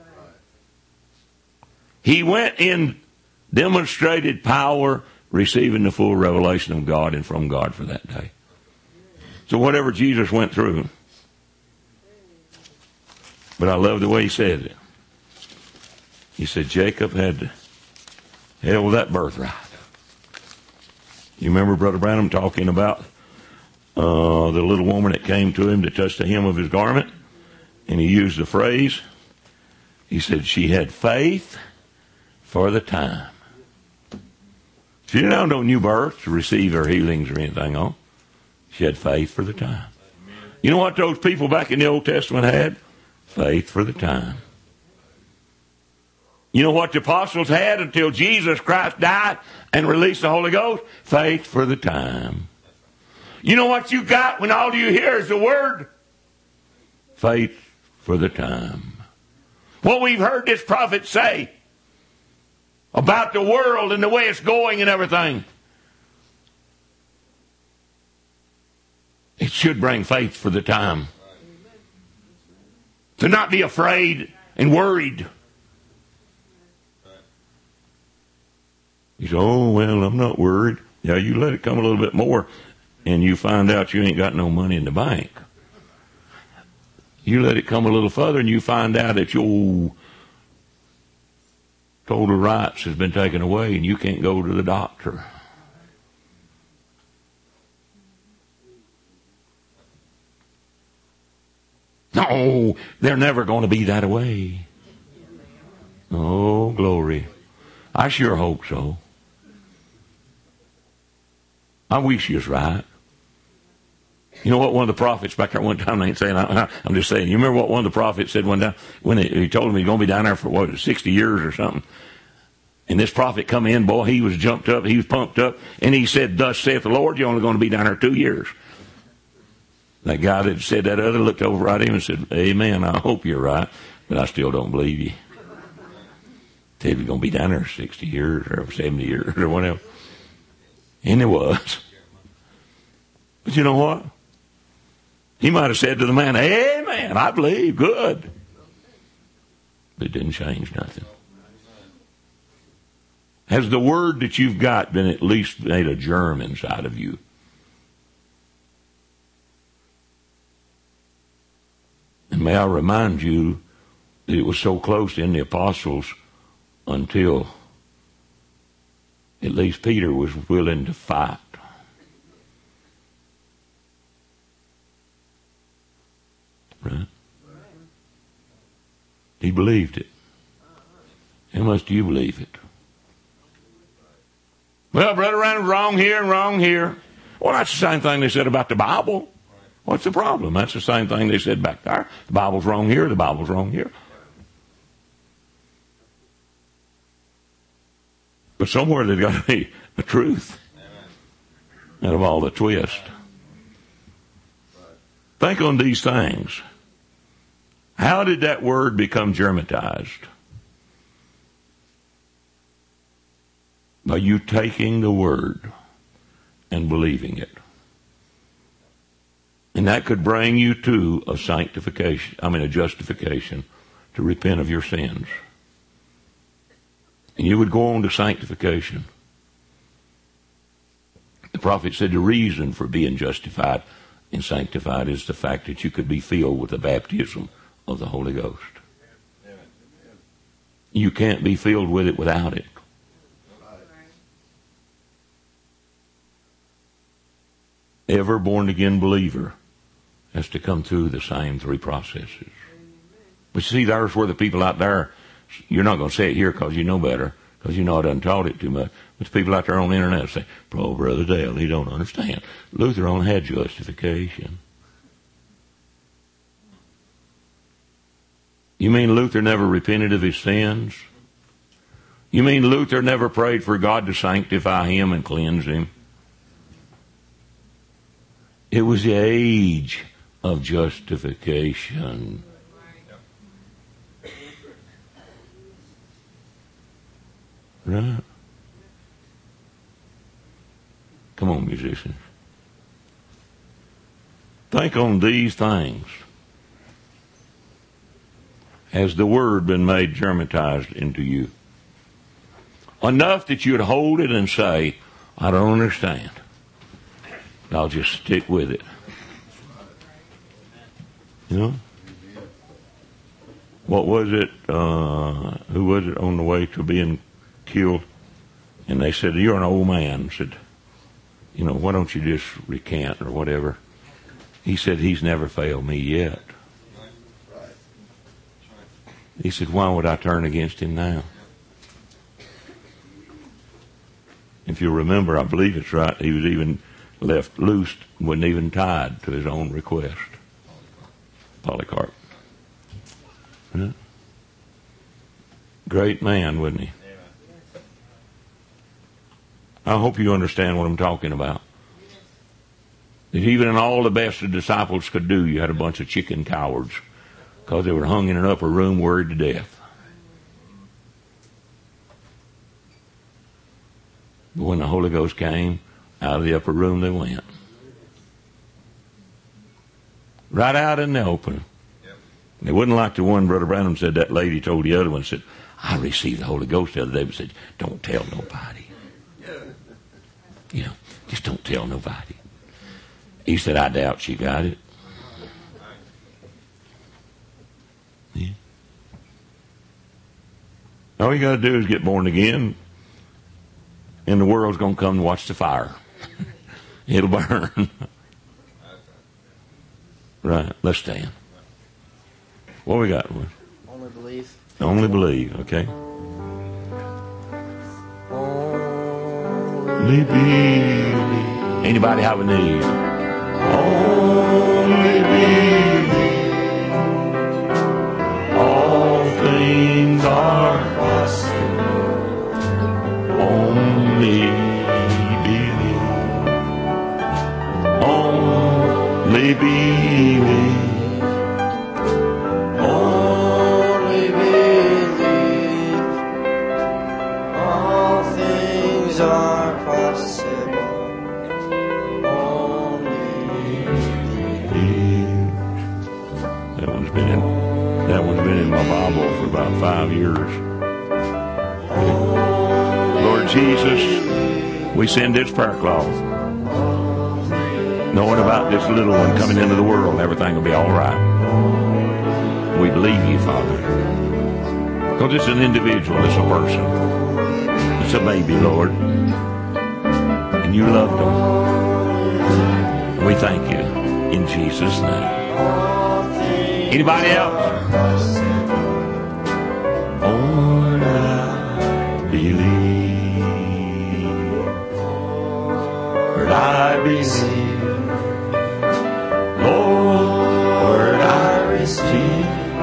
He went in demonstrated power, receiving the full revelation of God and from God for that day. So whatever Jesus went through, but I love the way he said it. He said Jacob had held that birthright. You remember Brother Branham talking about uh, the little woman that came to him to touch the hem of his garment, and he used the phrase, he said she had faith for the time. She didn't have no new birth to receive her healings or anything on. She had faith for the time. You know what those people back in the Old Testament had? Faith for the time. You know what the apostles had until Jesus Christ died and released the Holy Ghost? Faith for the time. You know what you got when all you hear is the word? Faith for the time. What we've heard this prophet say about the world and the way it's going and everything, it should bring faith for the time. To not be afraid and worried. You say, oh, well, I'm not worried. Yeah, you let it come a little bit more and you find out you ain't got no money in the bank. You let it come a little further and you find out that your total rights has been taken away and you can't go to the doctor. No, they're never going to be that way. Oh, glory. I sure hope so. I wish you was right. You know what one of the prophets back there one time, I ain't saying, I, I'm just saying, you remember what one of the prophets said one time when he, he told him he's going to be down there for, what, sixty years or something? And this prophet come in, boy, he was jumped up, he was pumped up, and he said, thus saith the Lord, you're only going to be down there two years. That guy that said that other looked over at him and said, amen, I hope you're right, but I still don't believe you. Said you're going to be down there sixty years or seventy years or whatever. And it was. But you know what? He might have said to the man, amen, I believe, good. But it didn't change nothing. Has the word that you've got been at least made a germ inside of you? And may I remind you that it was so close in the apostles until at least Peter was willing to fight. Right? He believed it. How much do you believe it? Well, Brother Randall's wrong here and wrong here. Well, that's the same thing they said about the Bible. What's the problem? That's the same thing they said back there. The Bible's wrong here, the Bible's wrong here. But somewhere there's got to be a truth out of all the twist. Think on these things. How did that word become germatized? By you taking the word and believing it. And that could bring you to a sanctification, I mean a justification, to repent of your sins. And you would go on to sanctification. The prophet said the reason for being justified and sanctified is the fact that you could be filled with the baptism of the Holy Ghost. You can't be filled with it without it. Every born-again believer has to come through the same three processes. But see, there's where the people out there, you're not going to say it here because you know better, because you know I done taught it too much. But the people out there on the internet say, "Oh, Brother Dale, he don't understand. Luther only had justification." You mean Luther never repented of his sins? You mean Luther never prayed for God to sanctify him and cleanse him? It was the age of justification. Right? Come on, musicians. Think on these things. Has the word been made germatized into you? Enough that you'd hold it and say, I don't understand. I'll just stick with it. You know? What was it? Uh, who was it on the way to being killed? And they said, you're an old man. Said, you know, why don't you just recant or whatever? He said, he's never failed me yet. He said, why would I turn against him now? If you remember, I believe it's right, he was even left loose, wasn't even tied to his own request. Polycarp. Huh? Great man, wasn't he? I hope you understand what I'm talking about. That even in all the best the disciples could do, you had a bunch of chicken cowards because they were hung in an upper room worried to death. But when the Holy Ghost came, out of the upper room they went. Right out in the open. Yep. It wasn't like the one Brother Branham said, that lady told the other one, said, I received the Holy Ghost the other day, but said, don't tell nobody. You know, just don't tell nobody. He said, I doubt she got it. Yeah. All you got to do is get born again, and the world's going to come and watch the fire. It'll burn. Right, let's stand. What we got? Only believe. Only believe, okay. Only believe. Anybody have a need? Only believe. All things are possible. Only believe. Only believe. Only believe. All things are possible. Only believe. That one's been in. That one's been in my Bible for about five years. Lord Jesus, we send this prayer cloth, knowing about this little one coming into the world, everything will be all right. We believe you, Father. Because it's an individual, it's a person. It's a baby, Lord. And you loved them. We thank you in Jesus' name. Anybody else? Lord, I believe. Lord, I receive. Lord, I receive.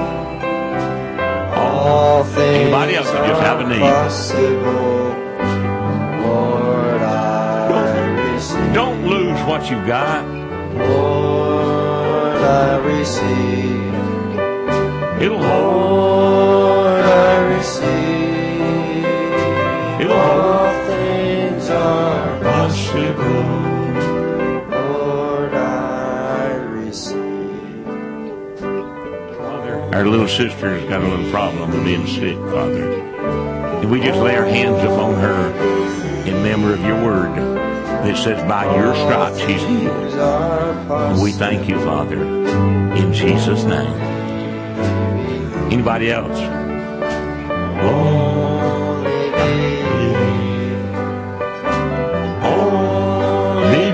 all things. Anybody else that just have a need? Possible. Lord, I receive. Don't lose what you got. Lord, I receive. It'll hold. Lord, I receive. It'll hold. All things are Possible. Lord, I receive. Father, our little sister's got a little problem with being sick, Father. And we just lay our hands upon her in memory of your word that says, by your stripes she's healed. And we thank you, Father, in Jesus' name. Anybody else? Only believe. Only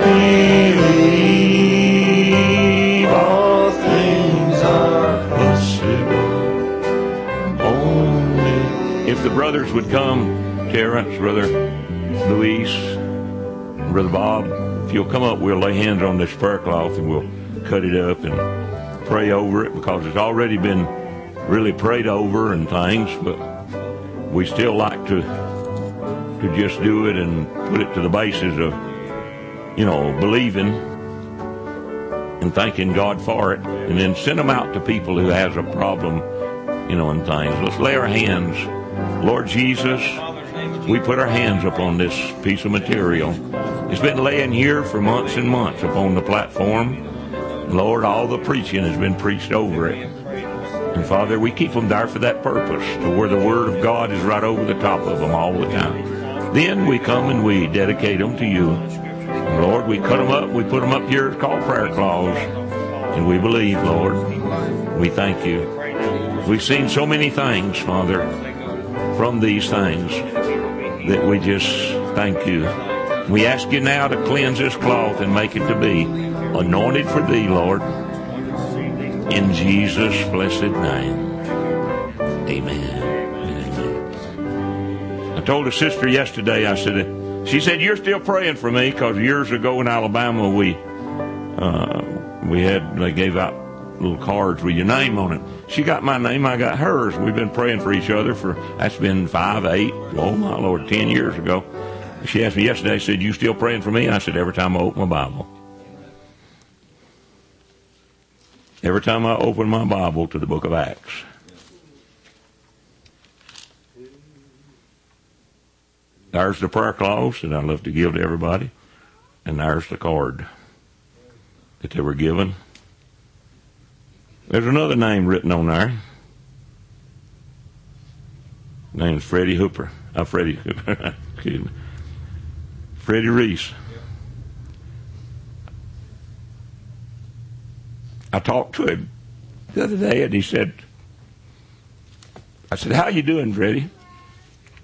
believe All things are possible. Only. If the brothers would come, Terrence, Brother Luis, Brother Bob, if you'll come up, we'll lay hands on this prayer cloth and we'll cut it up and pray over it, because it's already been really prayed over and things, but we still like to to just do it and put it to the basis of, you know, believing and thanking God for it, and then send them out to people who has a problem, you know, and things. Let's lay our hands. Lord Jesus, we put our hands upon this piece of material. It's been laying here for months and months upon the platform. Lord, all the preaching has been preached over it. And Father, we keep them there for that purpose, to where the Word of God is right over the top of them all the time. Then we come and we dedicate them to you. And Lord, we cut them up, we put them up here, it's called prayer claws. And we believe, Lord, we thank you. We've seen so many things, Father, from these things, that we just thank you. We ask you now to cleanse this cloth and make it to be anointed for thee, Lord. In Jesus' blessed name. Amen. Amen. I told a sister yesterday, I said, she said, you're still praying for me, because years ago in Alabama, we uh, we had, they gave out little cards with your name on it. She got my name, I got hers. We've been praying for each other for, that's been five, eight, oh my Lord, ten years ago. She asked me yesterday, said, you still praying for me? I said, every time I open my Bible. Every time I open my Bible to the book of Acts. There's the prayer clause that I love to give to everybody. And there's the card that they were given. There's another name written on there. His name's Freddie Hooper. Uh, Freddie Hooper. Excuse me. Freddie Reese. I talked to him the other day, and he said, I said, how you doing, Freddie?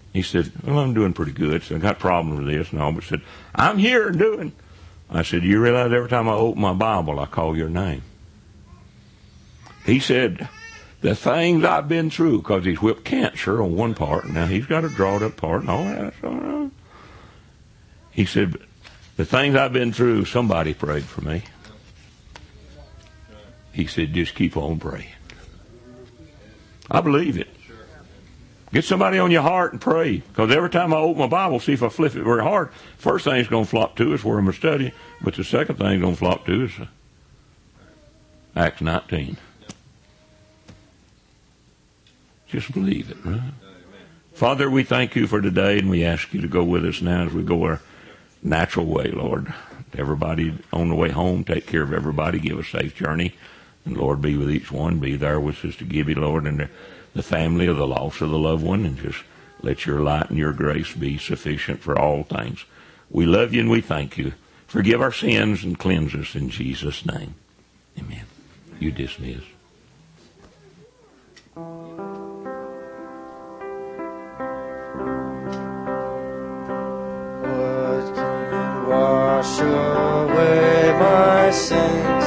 He said, well, I'm doing pretty good. So I got problems with this and all, but said, I'm here and doing. I said, you realize every time I open my Bible, I call your name. He said, the things I've been through, because he's whipped cancer on one part. Now, he's got a drawed up part and all that. That's all right. He said, the things I've been through, somebody prayed for me. He said, just keep on praying. I believe it. Get somebody on your heart and pray. Because every time I open my Bible, see if I flip it very hard, first thing it's going to flop to is where I'm going to study. But the second thing it's going to flop to is Acts nineteen. Just believe it, right? Father, we thank you for today, and we ask you to go with us now as we go our natural way, Lord. Everybody on the way home, take care of everybody. Give a safe journey. And, Lord, be with each one. Be there with Sister Gibby, Lord, and the, the family of the loss of the loved one. And just let your light and your grace be sufficient for all things. We love you and we thank you. Forgive our sins and cleanse us in Jesus' name. Amen. You dismiss. Wash away my sin.